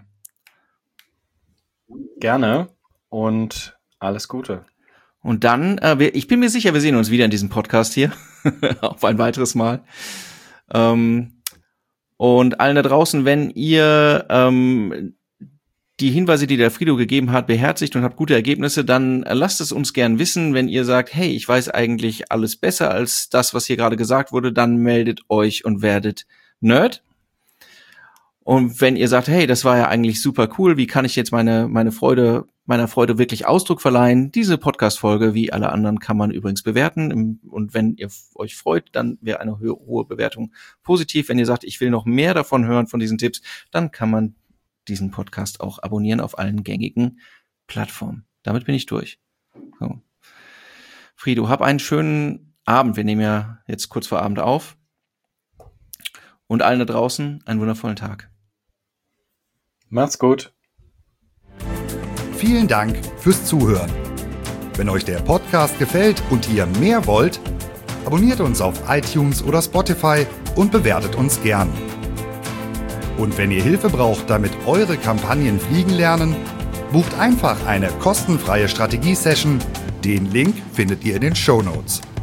Gerne und alles Gute. Und dann, äh, wir, ich bin mir sicher, wir sehen uns wieder in diesem Podcast hier. Auf ein weiteres Mal. Ähm, und allen da draußen, wenn ihr ähm, die Hinweise, die der Frido gegeben hat, beherzigt und habt gute Ergebnisse, dann lasst es uns gern wissen. Wenn ihr sagt, hey, ich weiß eigentlich alles besser als das, was hier gerade gesagt wurde, dann meldet euch und werdet Nerd. Und wenn ihr sagt, hey, das war ja eigentlich super cool, wie kann ich jetzt meine meine Freude, meiner Freude wirklich Ausdruck verleihen? Diese Podcast-Folge, wie alle anderen, kann man übrigens bewerten. Und wenn ihr euch freut, dann wäre eine hohe Bewertung positiv. Wenn ihr sagt, ich will noch mehr davon hören, von diesen Tipps, dann kann man diesen Podcast auch abonnieren auf allen gängigen Plattformen. Damit bin ich durch. So. Frido, hab einen schönen Abend. Wir nehmen ja jetzt kurz vor Abend auf. Und allen da draußen einen wundervollen Tag. Macht's gut. Vielen Dank fürs Zuhören. Wenn euch der Podcast gefällt und ihr mehr wollt, abonniert uns auf iTunes oder Spotify und bewertet uns gern. Und wenn ihr Hilfe braucht, damit eure Kampagnen fliegen lernen, bucht einfach eine kostenfreie Strategie-Session. Den Link findet ihr in den Shownotes.